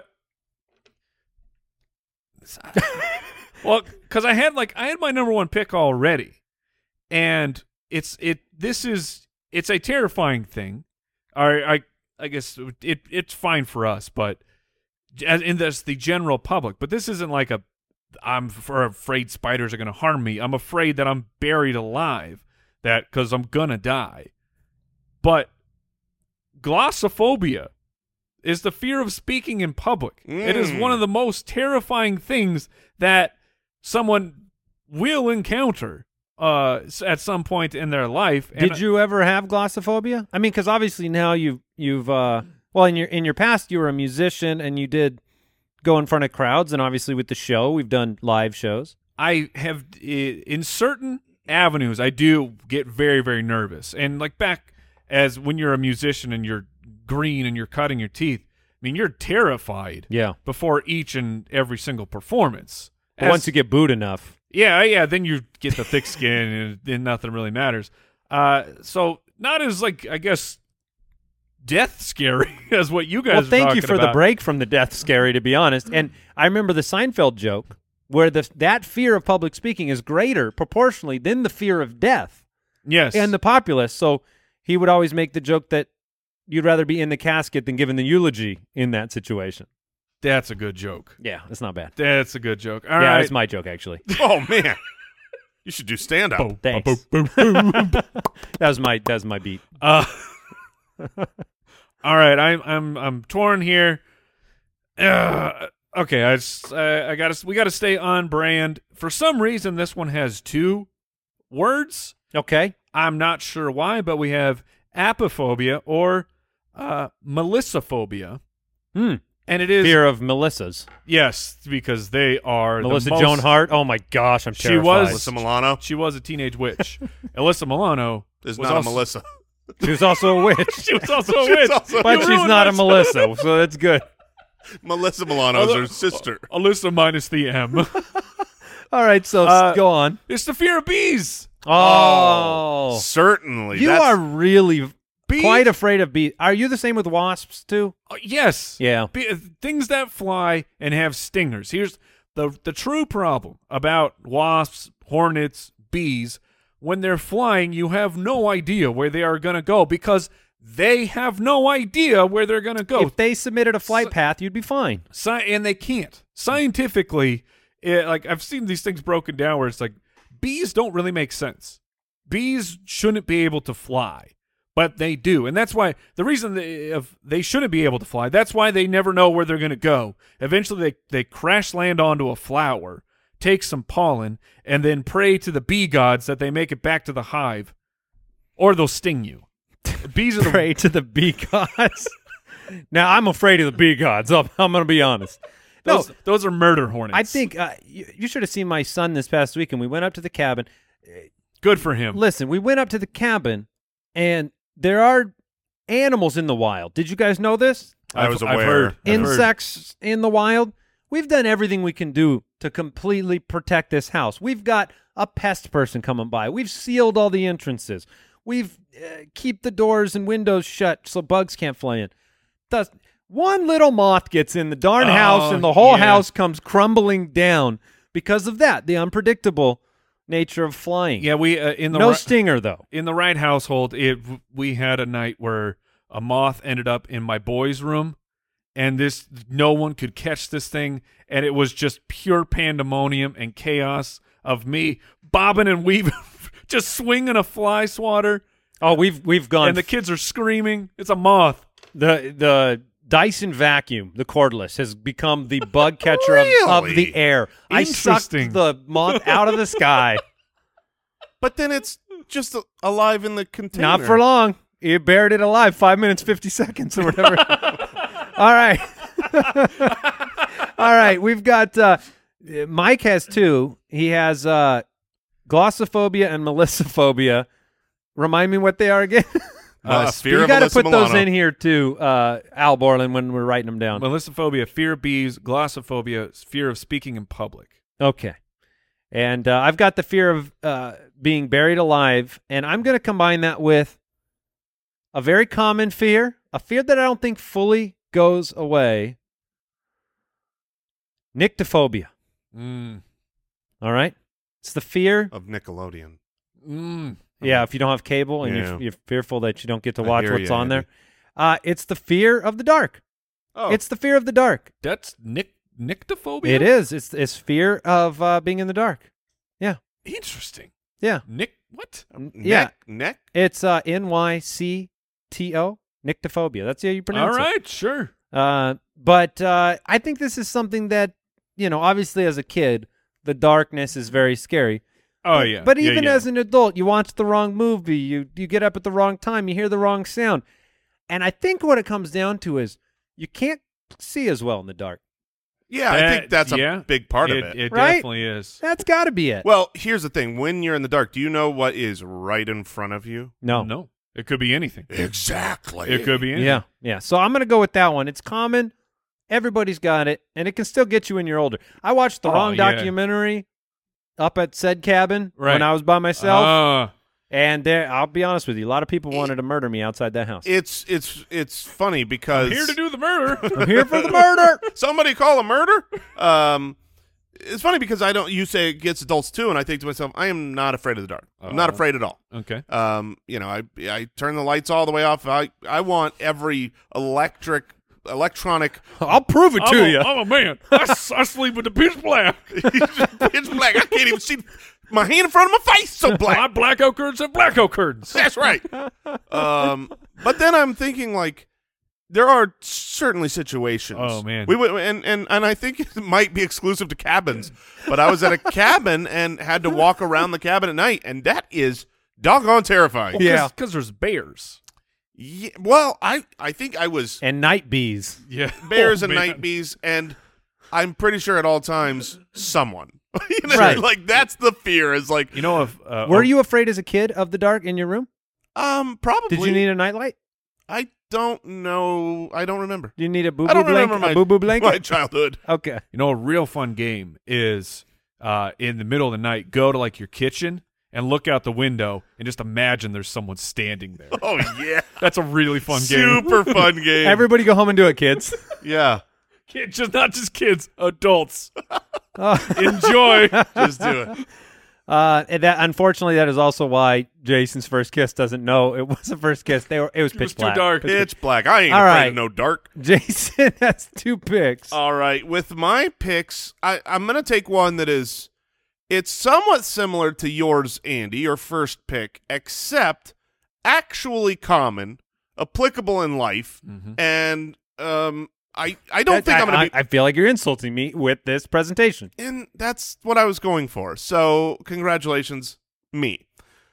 this- well, because I had like I had my number one pick already, and it's it. This is it's a terrifying thing. I I I guess it it's fine for us, but as in this the general public. But this isn't like a I'm for afraid spiders are going to harm me. I'm afraid that I'm buried alive, that because I'm gonna die. But glossophobia is the fear of speaking in public. Mm. It is one of the most terrifying things that someone will encounter uh, at some point in their life. Did and you ever have glossophobia? I mean, because obviously now you've you've uh, well in your in your past you were a musician and you did go in front of crowds, and obviously with the show we've done live shows. I have in certain avenues I do get very very nervous, and like back as when you're a musician and you're green and you're cutting your teeth, I mean you're terrified. Yeah. Before each and every single performance. But As, once you get booed enough, yeah, yeah, then you get the thick skin and then nothing really matters. Uh, so not as like I guess death scary as what you guys. Well, are thank you talking for about. the break from the death scary, to be honest. And I remember the Seinfeld joke where the that fear of public speaking is greater proportionally than the fear of death. Yes, and the populace. So he would always make the joke that you'd rather be in the casket than giving the eulogy in that situation. That's a good joke. Yeah, it's not bad. That's a good joke. All yeah, right. it's my joke, actually. Oh, man. You should do stand-up. Thanks. that was my that was my beat. Uh, all right, I'm I'm I'm torn here. Uh, okay, I just, uh, I got to we got to stay on brand. For some reason, this one has two words. Okay, I'm not sure why, but we have apophobia or uh, melissophobia. Hmm. And it is fear of Melissas. Yes, because they are Melissa the most, Joan Hart. Oh my gosh, I'm she terrified. was Alyssa Milano. She was a teenage witch. Alyssa Milano is was not also, a Melissa. She was also a witch. She was also a She's witch, also- but You she's ruined not a that. Melissa, so that's good. Melissa Milano's her sister. Alyssa minus the M. All right, so Uh, go on. It's the fear of bees. Oh, Certainly. you That's- are really Bees? quite afraid of bees. Are you the same with wasps too? Uh, yes. Yeah. Be- things that fly and have stingers. Here's the the true problem about wasps, hornets, bees. When they're flying, you have no idea where they are going to go because they have no idea where they're going to go. If they submitted a flight So- path, you'd be fine. Sci- and they can't. Scientifically, it, like I've seen these things broken down where it's like bees don't really make sense. Bees shouldn't be able to fly, but they do. And that's why the reason they, if they shouldn't be able to fly, that's why they never know where they're going to go. Eventually, they, they crash land onto a flower, take some pollen, and then pray to the bee gods that they make it back to the hive, or they'll sting you. Bees are the Pray to the bee gods. Now, I'm afraid of the bee gods. I'm, I'm going to be honest. those, No, those are murder hornets. I think uh, you, you should have seen my son this past week, and we went up to the cabin. good for him. Listen, we went up to the cabin, and there are animals in the wild. Did you guys know this? I was I've- I've aware. heard. I've heard. Insects in the wild. We've done everything we can do to completely protect this house. We've got a pest person coming by. We've sealed all the entrances. We've uh, keep the doors and windows shut so bugs can't fly in. Thus, one little moth gets in the darn Oh, house, and the whole yeah. house comes crumbling down because of that. The unpredictable nature of flying. Yeah, we uh, in the no ri- stinger though. in the right household. It we had a night where a moth ended up in my boy's room, and this no one could catch this thing, and it was just pure pandemonium and chaos of me bobbing and weaving, just swinging a fly swatter, Oh, we've we've gone. and the kids are screaming. It's a moth. the the Dyson vacuum, the cordless, has become the bug catcher of, of Really? the air. I sucked Interesting. the moth out of the sky. But then it's just a- alive in the container. Not for long. You buried it alive. Five minutes, fifty seconds, or whatever. All right. All right. We've got uh, Mike has two. He has uh, glossophobia and melissophobia. Remind me what they are again. Uh, Uh, fear you of got to Alyssa put those Milano. in here too, uh, Al Borland, when we're writing them down. Melissophobia, fear of bees. Glossophobia, fear of speaking in public. Okay. And uh, I've got the fear of uh, being buried alive, and I'm going to combine that with a very common fear, a fear that I don't think fully goes away, nyctophobia. Mm. All right? It's the fear. Of Nickelodeon. Mm. Yeah, if you don't have cable and Yeah. you're, you're fearful that you don't get to I watch hear what's ya, on Andy. there. Uh, it's the fear of the dark. Oh, It's the fear of the dark. That's nic nyctophobia. It is. It's it's fear of uh, being in the dark. Interesting. Yeah. Nick, what? neck, yeah. neck. It's uh, N Y C T O, nyctophobia. That's how you All pronounce it. right, sure. Uh, but uh, I think this is something that, you know, obviously as a kid, the darkness is very scary. Oh But- yeah. But Yeah, even yeah. as an adult, you watch the wrong movie, you you get up at the wrong time, you hear the wrong sound. And I think what it comes down to is you can't see as well in the dark. Yeah, I That- think that's a yeah, big part it, of it. It Right? definitely is. That's got to be it. Well, here's the thing: when you're in the dark, do you know what is right in front of you? no. No, it could be anything. Exactly. It could be anything. Yeah, yeah. So I'm going to go with that one. It's common. Everybody's got it, and it can still get you when you're older. I watched the Oh, wrong yeah. documentary up at said cabin Right. when I was by myself, Ah, and there, I'll be honest with you, a lot of people wanted to murder me outside that house. It's it's it's funny because I'm here to do the murder. I'm here for the murder. somebody call a murder. Um, it's funny because I don't. You say it gets adults too, and I think to myself, I am not afraid of the dark. I'm not Uh, afraid at all. Okay. Um, you know, I I turn the lights all the way off. I I want every electric electronic I'll prove it I'm to a, you. I'm a man. I, s- I sleep with the pitch black. pitch black. I can't even see my hand in front of my face. So My black. blackout curtains have blackout curtains. That's right. Um, but then I'm thinking like. There are certainly situations. Oh, man. we went and, and and I think it might be exclusive to cabins, but I was at a cabin and had to walk around the cabin at night, and that is doggone terrifying. Yeah. Because there's bears. Yeah, well, I I think I was And night bees. Yeah. bears Oh, and man. night bees, and I'm pretty sure at all times someone. You know, Right. like that's the fear. Is like You know, if uh, Were oh, you afraid as a kid of the dark in your room? um probably. Did you need a nightlight? I don't know. I don't remember. Do you need a boo I boo don't blanket? remember my a boo boo blanket? my childhood. Okay. You know, a real fun game is uh, in the middle of the night, go to like your kitchen and look out the window and just imagine there's someone standing there. Oh yeah, That's a really fun game. super fun game. Everybody go home and do it, kids. yeah, Kid- just not just kids, adults. Oh. Enjoy. just do it. Uh, and that unfortunately, that is also why Jason's first kiss doesn't know it was a first kiss. They were. It was It pitch was too black. dark. Pitch Pitch black. I ain't All afraid right. of no dark. black. Jason has two picks. All right, with my picks, I, I'm going to take one that is, it's somewhat similar to yours, Andy, your first pick, except actually common, applicable in life, Mhm. and um, I I don't That- think I, I'm going I, to be. I feel like you're insulting me with this presentation. And that's what I was going for. So congratulations, me.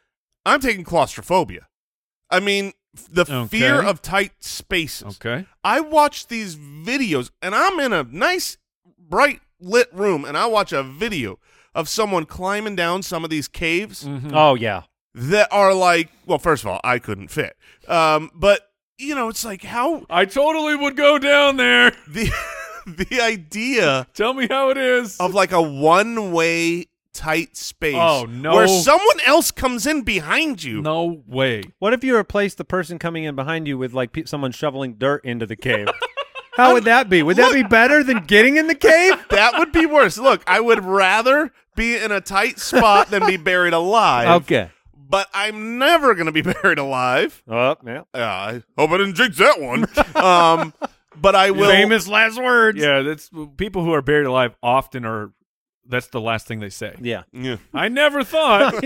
I'm taking claustrophobia. I mean, the Okay. fear of tight spaces. Okay. I watch these videos, and I'm in a nice, bright lit room, and I watch a video of someone climbing down some of these caves Mhm. Oh yeah. that are like, well, first of all, I couldn't fit. Um, but, you know, it's like how I totally would go down there. the the idea Tell me how it is. of like a one-way tight space Oh, no. where someone else comes in behind you. No way. What if you replace the person coming in behind you with like pe- someone shoveling dirt into the cave? How would that be? Would that be better than getting in the cave? That would be worse. Look, I would rather be in a tight spot than be buried alive. Okay. But I'm never going to be buried alive. Oh yeah. Uh, I hope I didn't jinx that one. um, but I will. Famous last words. Yeah, that's people who are buried alive often are. That's the last thing they say. Yeah. Yeah. I never thought.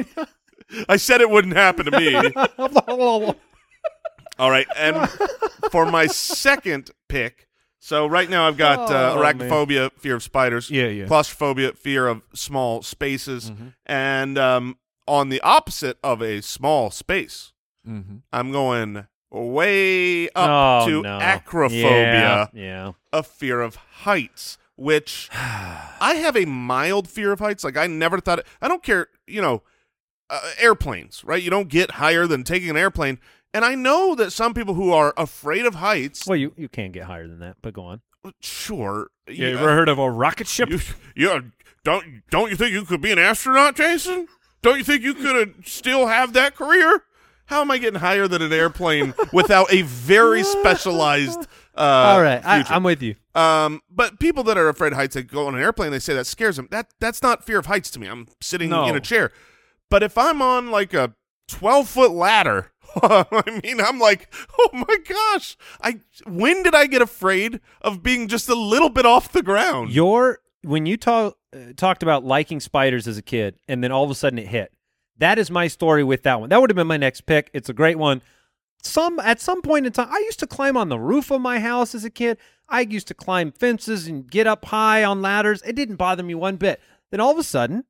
I said it wouldn't happen to me. All right, and for my second pick, so right now I've got uh, Oh, arachnophobia, fear of spiders, Yeah, yeah. claustrophobia, fear of small spaces, Mm-hmm. and um, on the opposite of a small space, Mm-hmm. I'm going way up Oh, to no. acrophobia, Yeah. yeah. a fear of heights, which I have a mild fear of heights. Like I never thought it, I don't care, you know, uh, airplanes, right? You don't get higher than taking an airplane. And I know that some people who are afraid of heights, Well, you, you can get higher than that, but go on. sure. Yeah, you ever heard of a rocket ship? You, yeah, don't don't you think you could be an astronaut, Jason? Don't you think you could still have that career? How am I getting higher than an airplane without a very specialized uh All right. I, future? I'm with you. Um, but people that are afraid of heights, they go on an airplane, they say that scares them. That that's not fear of heights to me. I'm sitting No. in a chair. But if I'm on like a twelve foot ladder. I mean, I'm like, oh my gosh! I when did I get afraid of being just a little bit off the ground? Your when you talk, uh, talked about liking spiders as a kid, and then all of a sudden it hit. That is my story with that one. That would have been my next pick. It's a great one. Some at some point in time, I used to climb on the roof of my house as a kid. I used to climb fences and get up high on ladders. It didn't bother me one bit. Then all of a sudden,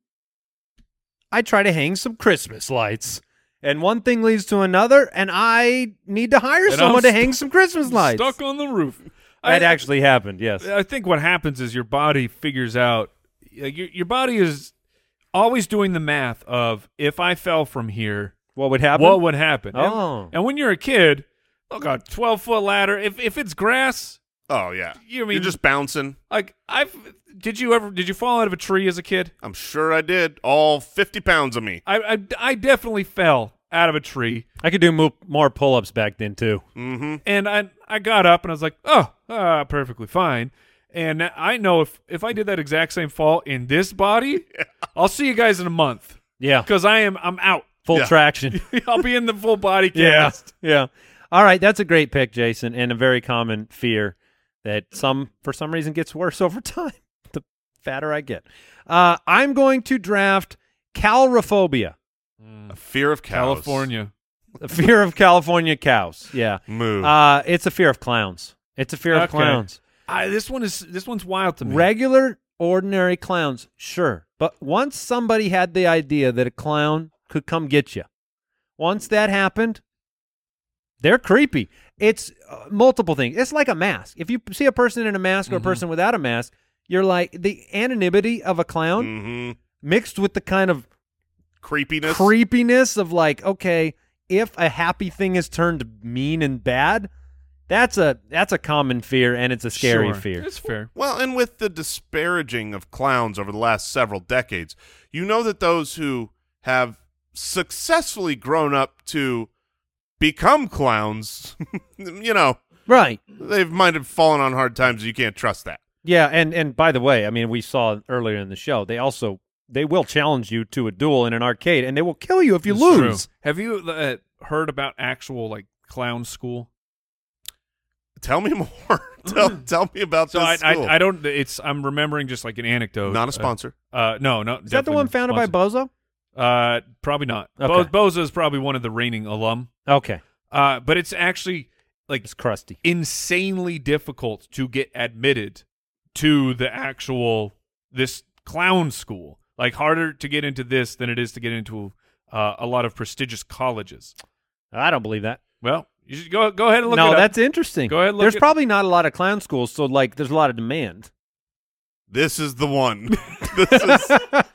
I try to hang some Christmas lights. And one thing leads to another, and I need to hire And someone I'm to st- hang some Christmas lights. Stuck on the roof. That I, actually happened, yes. I think what happens is your body figures out like, your your body is always doing the math of if I fell from here, What would happen? what would happen? And- Oh. And, when you're a kid, look, a twelve foot ladder. If if it's grass, Oh yeah, you mean you're just bouncing. like I've. Did you ever? Did you fall out of a tree as a kid? I'm sure I did. All fifty pounds of me. I I, I definitely fell out of a tree, I could do mo- more pull-ups back then, too. Mm-hmm. and I I got up and I was like, oh, uh, perfectly fine. And I know if if I did that exact same fall in this body, I'll see you guys in a month Yeah, because I am I'm out. full Yeah. traction. I'll be in the full body Yeah, cast. yeah. All right, that's a great pick, Jason, and a very common fear that some, for some reason, gets worse over time. The fatter I get. Uh, I'm going to draft calrophobia, A fear of cows. California. the fear of California cows. Yeah, Moo. uh, it's a fear of clowns. It's a fear of Okay. clowns. I, this one is this one's wild to me. Regular, ordinary clowns, sure, but once somebody had the idea that a clown could come get you, once that happened, they're creepy. It's uh, multiple things. It's like a mask. If you see a person in a mask or a Mhm. person without a mask, you're like the anonymity of a clown Mm-hmm. mixed with the kind of Creepiness. creepiness of like, okay, if a happy thing is turned mean and bad, that's a that's a common fear, and it's a scary Sure. fear. It's fair. Well, and with the disparaging of clowns over the last several decades, you know that those who have successfully grown up to become clowns, you know, Right. they might have fallen on hard times. You can't trust that. Yeah, and and by the way, I mean, we saw earlier in the show, they also they will challenge you to a duel in an arcade, and they will kill you if you It's lose. true. Have you uh, heard about actual like clown school? Tell me more. tell, tell me about So I, this school. I I don't. It's I'm remembering just like an anecdote. Not a sponsor. Uh, uh no, no. Is that the one founded by Bozo? Uh, probably not. Okay. Bo- Boza is probably one of the reigning alum. Okay, Uh, but it's actually like it's crusty. insanely difficult to get admitted to the actual this clown school. Like harder to get into this than it is to get into uh, a lot of prestigious colleges. I don't believe that. Well, you should go go ahead and look no, it up. that's interesting. Go ahead and look There's it- probably not a lot of clown schools, so like there's a lot of demand. This is the one. this is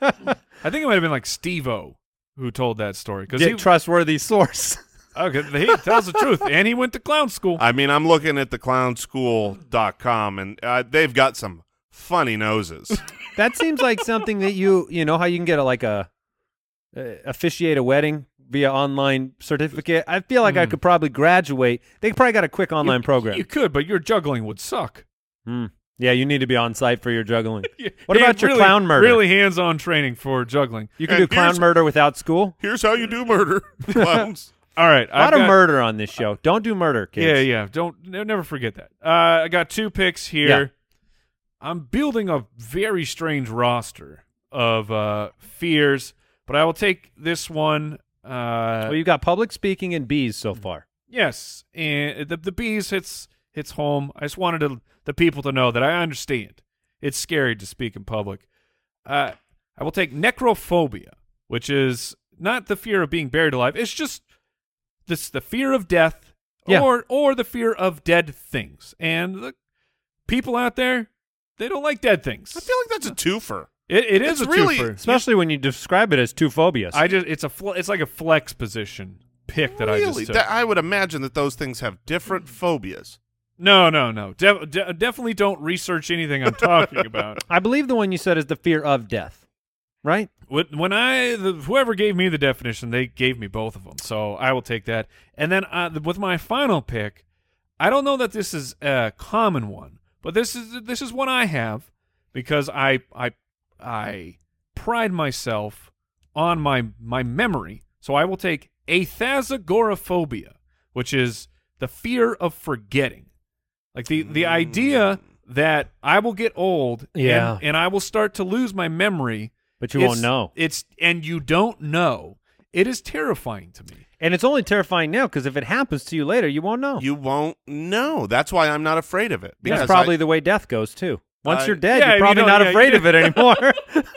I think it might have been like Steve-O who told that story because Get he trustworthy source. okay, he tells the truth, and he went to clown school. I mean, I'm looking at the clown school dot com, and uh, they've got some funny noses. That seems like something that you you know how you can get a, like a uh, officiate a wedding via online certificate. I feel like I Hmm. could probably graduate. They probably got a quick online you, program. You could, but your juggling would suck. Hmm. Yeah, you need to be on site for your juggling. What Hey, about your really- clown murder? Really hands-on training for juggling. You can And do clown here's- murder without school. Here's how you do murder, clowns. All right, A lot I've of got- murder on this show. Don't do murder, kids. Yeah, yeah. Don't ne- never forget that. Uh, I got two picks here. Yeah. I'm building a very strange roster of uh, fears, but I will take this one. Uh, Well, you got public speaking and bees so far. yes, and the the bees hits hits home. I just wanted to, the people to know that I understand. It's scary to speak in public. Uh, I will take necrophobia, which is not the fear of being buried alive. It's just this the fear of death, Yeah. or or the fear of dead things. And the people out there, they don't like dead things. I feel like that's a twofer. It, it is It's a really- twofer. Especially when you describe it as two phobias. I just it's a fl- it's like a flex position pick that I really? just took. That- I would imagine that those things have different phobias. no, no, no. De- de- definitely don't research anything I'm talking about. I believe the one you said is the fear of death, right? When when I the, whoever gave me the definition, they gave me both of them, so I will take that. And then uh, with my final pick, I don't know that this is a common one, but this is this is one I have because I I I pride myself on my my memory. So I will take aphasagoraphobia, which is the fear of forgetting. Like the, the idea that I will get old Yeah. and, and I will start to lose my memory. But you It's- won't know. It's and you don't know. It is terrifying to me. And it's only terrifying now because if it happens to you later, you won't know. You won't know. That's why I'm not afraid of it. That's because probably I- the way death goes, too. Once I- you're dead, Yeah, you're you probably don't- not yeah, afraid you- of it anymore.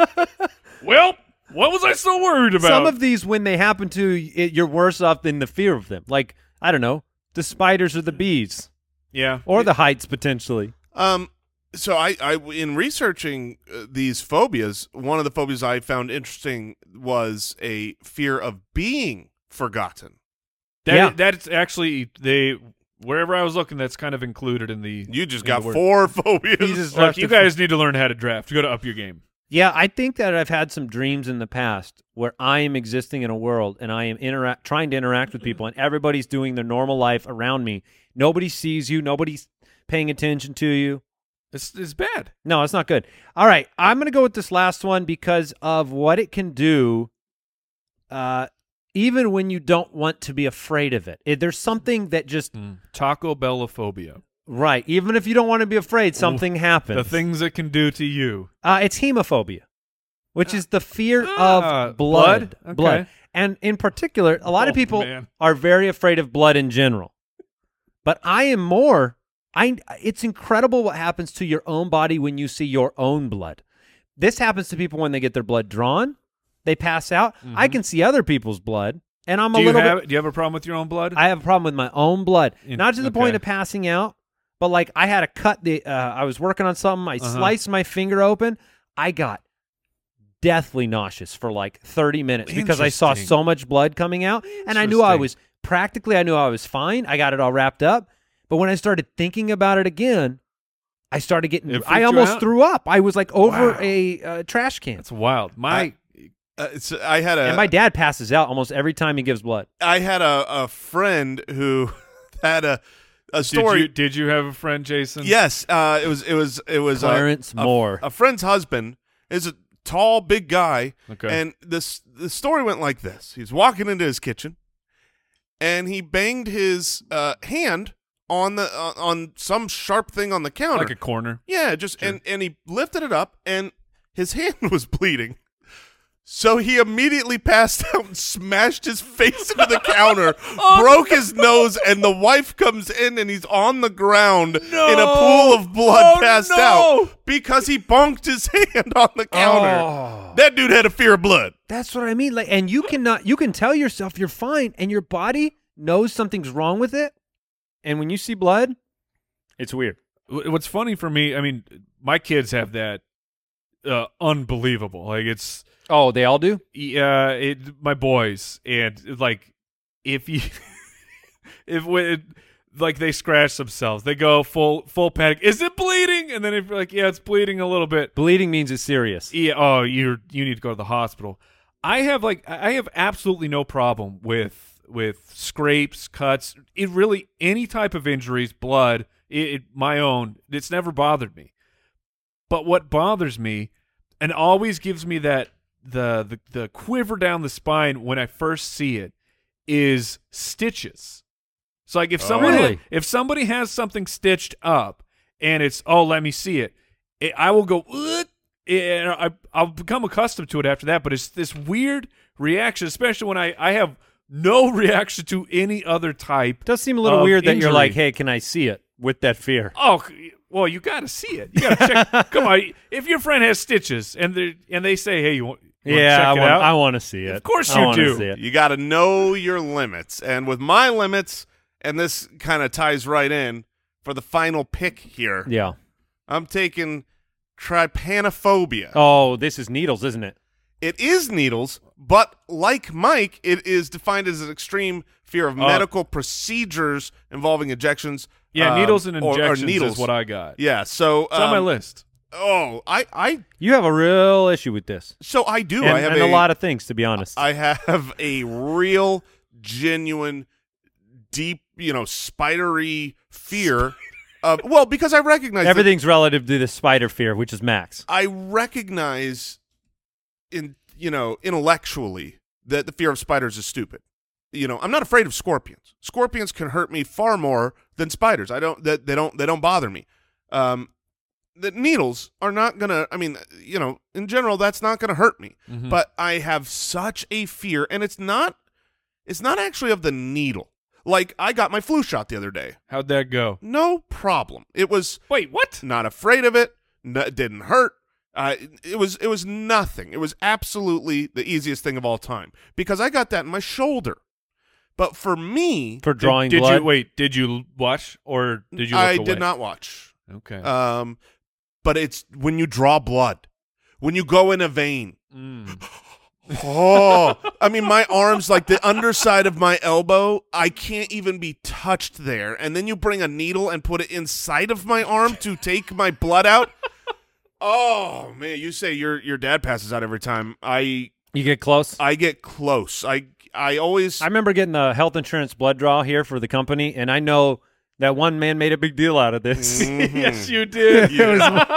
Well, what was I so worried about? Some of these, when they happen to you, it, you're worse off than the fear of them. Like, I don't know, the spiders or the bees. yeah. Or the heights, potentially. Um, so I, I, in researching uh, these phobias, one of the phobias I found interesting was a fear of being forgotten. That, Yeah. That's actually they wherever I was looking. That's kind of included in the. You just in got the word. four phobias. You just- Look, you guys need to learn how to draft. You got to up your game. Yeah, I think that I've had some dreams in the past where I am existing in a world and I am interact trying to interact with people and everybody's doing their normal life around me. Nobody sees you. Nobody's paying attention to you. It's it's bad. No, it's not good. All right, I'm going to go with this last one because of what it can do uh, even when you don't want to be afraid of it. It- There's something that just, Mm. Taco Bellophobia. right, even if you don't want to be afraid, something happens. The things it can do to you. Uh, it's hemophobia, which is the fear Ah, of blood. blood? Blood. Okay. And in particular, a lot of Oh, people man. are very afraid of blood in general. But I am more I it's incredible what happens to your own body when you see your own blood. This happens to people when they get their blood drawn, they pass out. I can see other people's blood, and I'm Mm-hmm. Do a you little have bit do you have a problem with your own blood? I have a problem with my own blood. In- Not to the point okay. of passing out, but like I had to cut the uh, I was working on something, I Uh-huh. sliced my finger open. I got deathly nauseous for like thirty minutes because I saw Interesting. so much blood coming out, and I knew I Interesting. was practically I knew I was fine. I got it all wrapped up, but when I started thinking about it again, I started getting It freaked I you almost out? threw up. I was like over Wow. a uh, trash can. That's wild. My Uh, it's, I had a And my dad passes out almost every time he gives blood. I had a, a friend who had a a did story. you did you have a friend, Jason? Yes, uh, it was it was it was a- Clarence a, Moore. A friend's husband is a tall, big guy, Okay. and this the story went like this: he's walking into his kitchen, and he banged his uh, hand on the uh, on some sharp thing on the counter. Like a corner. Yeah, just Sure. and and he lifted it up, and his hand was bleeding. So he immediately passed out and smashed his face into the counter, broke his nose, and the wife comes in and he's on the ground in a pool of blood, Oh, passed no! out because he bonked his hand on the counter. Oh. That dude had a fear of blood. That's what I mean. Like, and you cannot, you can tell yourself you're fine, and your body knows something's wrong with it. And when you see blood, it's weird. Wh- What's funny for me, I mean, my kids have that uh, unbelievable. Like it's Oh, they all do? yeah, it my boys and like if you if we, like they scratch themselves, they go full full panic. Is it bleeding? And then if you're like, yeah, it's bleeding a little bit. Bleeding means it's serious. Yeah, oh, you you need to go to the hospital. I have like I have absolutely no problem with with scrapes, cuts, it really any type of injuries, blood, it, it my own. It's never bothered me. But what bothers me and always gives me that the the, the quiver down the spine when I first see it is stitches. So like if someone Really? ha- if somebody has something stitched up and it's oh let me see it, it I will go "Ugh," and I I'll become accustomed to it after that. But it's this weird reaction, especially when I I have no reaction to any other type. It does seem a little of weird that you're injury. like, hey, can I see it with that fear? Oh, c- well, you got to see it. You got to check. Come on, if your friend has stitches and they and they say, "Hey, you want?" you wanna Yeah, check I it want, out? I want to see it. Of course I you wanna do. see it. You got to know your limits. And with my limits, and this kind of ties right in for the final pick here, Yeah. I'm taking trypanophobia. Oh, this is needles, isn't it? It is needles, but like Mike, it is defined as an extreme fear of Oh. medical procedures involving injections. Yeah, um, needles and or- or injections needles. is what I got. Yeah, so It's on my um, list. Oh, I, I, You have a real issue with this. so I do. And, I have and a, lot of things, to be honest. I have a real, genuine, deep, you know, spidery fear of. Well, because I recognize that- Everything's relative to the spider fear, which is Max. I recognize, in you know, intellectually that the fear of spiders is stupid. you know, I'm not afraid of scorpions. Scorpions can hurt me far more than spiders. I don't, they, they don't, they don't bother me. Um, the needles are not gonna, I mean, you know, in general, that's not gonna hurt me. Mhm. But I have such a fear, and it's not, it's not actually of the needle. Like, I got my flu shot the other day. How'd that go? No problem. It was Wait, what? not afraid of it. No, it didn't hurt. Uh, it, it was it was nothing. It was absolutely the easiest thing of all time because I got that in my shoulder. But for me, For drawing did, did blood. you wait? Did you watch or did you? Look I away? did not watch. Okay. Um, but it's when you draw blood, when you go in a vein. Mm. Oh, I mean, my arms, like the underside of my elbow, I can't even be touched there. And then you bring a needle and put it inside of my arm to take my blood out. Oh man, you say your your dad passes out every time. I You get close? I get close. I I always I remember getting a health insurance blood draw here for the company, and I know that one man made a big deal out of this. Mhm. Yes, you did. It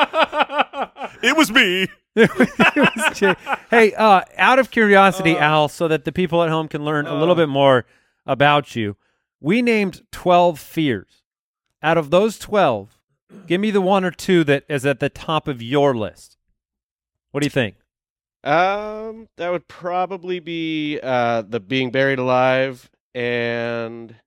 It was me. It was Jay. Hey, uh, out of curiosity, Al, so that the people at home can learn a little bit more about you, we named twelve fears. Out of those twelve, give me the one or two that is at the top of your list. What do you think? Um, that would probably be uh the being buried alive and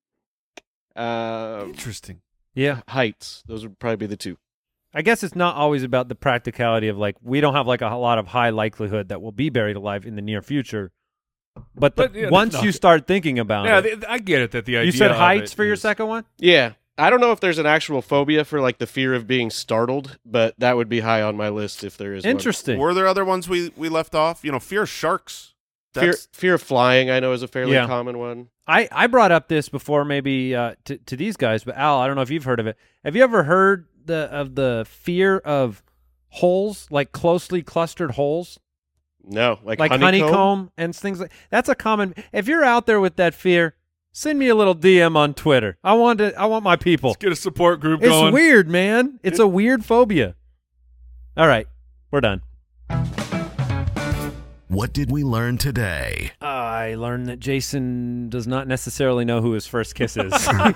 uh Interesting. Yeah. heights. Those would probably be the two. I guess it's not always about the practicality of, like, we don't have like a lot of high likelihood that we'll be buried alive in the near future. But, the, But, yeah, once no. you start thinking about Yeah, it, the, I get it. That the idea. you said of heights it for your is- second one? Yeah. I don't know if there's an actual phobia for like the fear of being startled, but that would be high on my list if there is one. Interesting. Were there other ones we we left off? You know, fear of sharks. Fear, That's fear of flying, I know, is a fairly Yeah. common one. I, I brought up this before maybe uh, to, to these guys, but Al, I don't know if you've heard of it. Have you ever heard the of the fear of holes, like closely clustered holes? No, like, Like honeycomb. honeycomb and things like that's a common. If you're out there with that fear, send me a little D M on Twitter. I want to. I want my people. Let's get a support group It's going. weird, man. It's a weird phobia. All right, we're done. What did we learn today? I learned that Jason does not necessarily know who his first kiss is.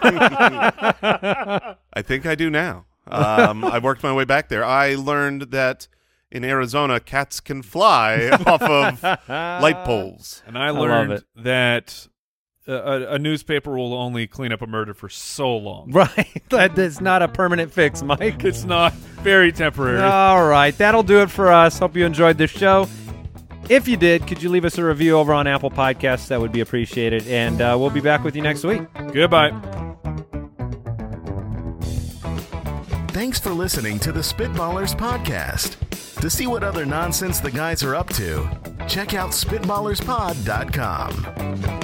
I think I do now. Um, I worked my way back there. I learned that in Arizona, cats can fly off of light poles. And I love learned it. that a, a, a newspaper will only clean up a murder for so long. Right. That is not a permanent fix, Mike. It's not very temporary. All right. That'll do it for us. Hope you enjoyed this show. If you did, could you leave us a review over on Apple Podcasts? That would be appreciated. And uh, we'll be back with you next week. Goodbye. Thanks for listening to the Spitballers Podcast. To see what other nonsense the guys are up to, check out spitballers pod dot com.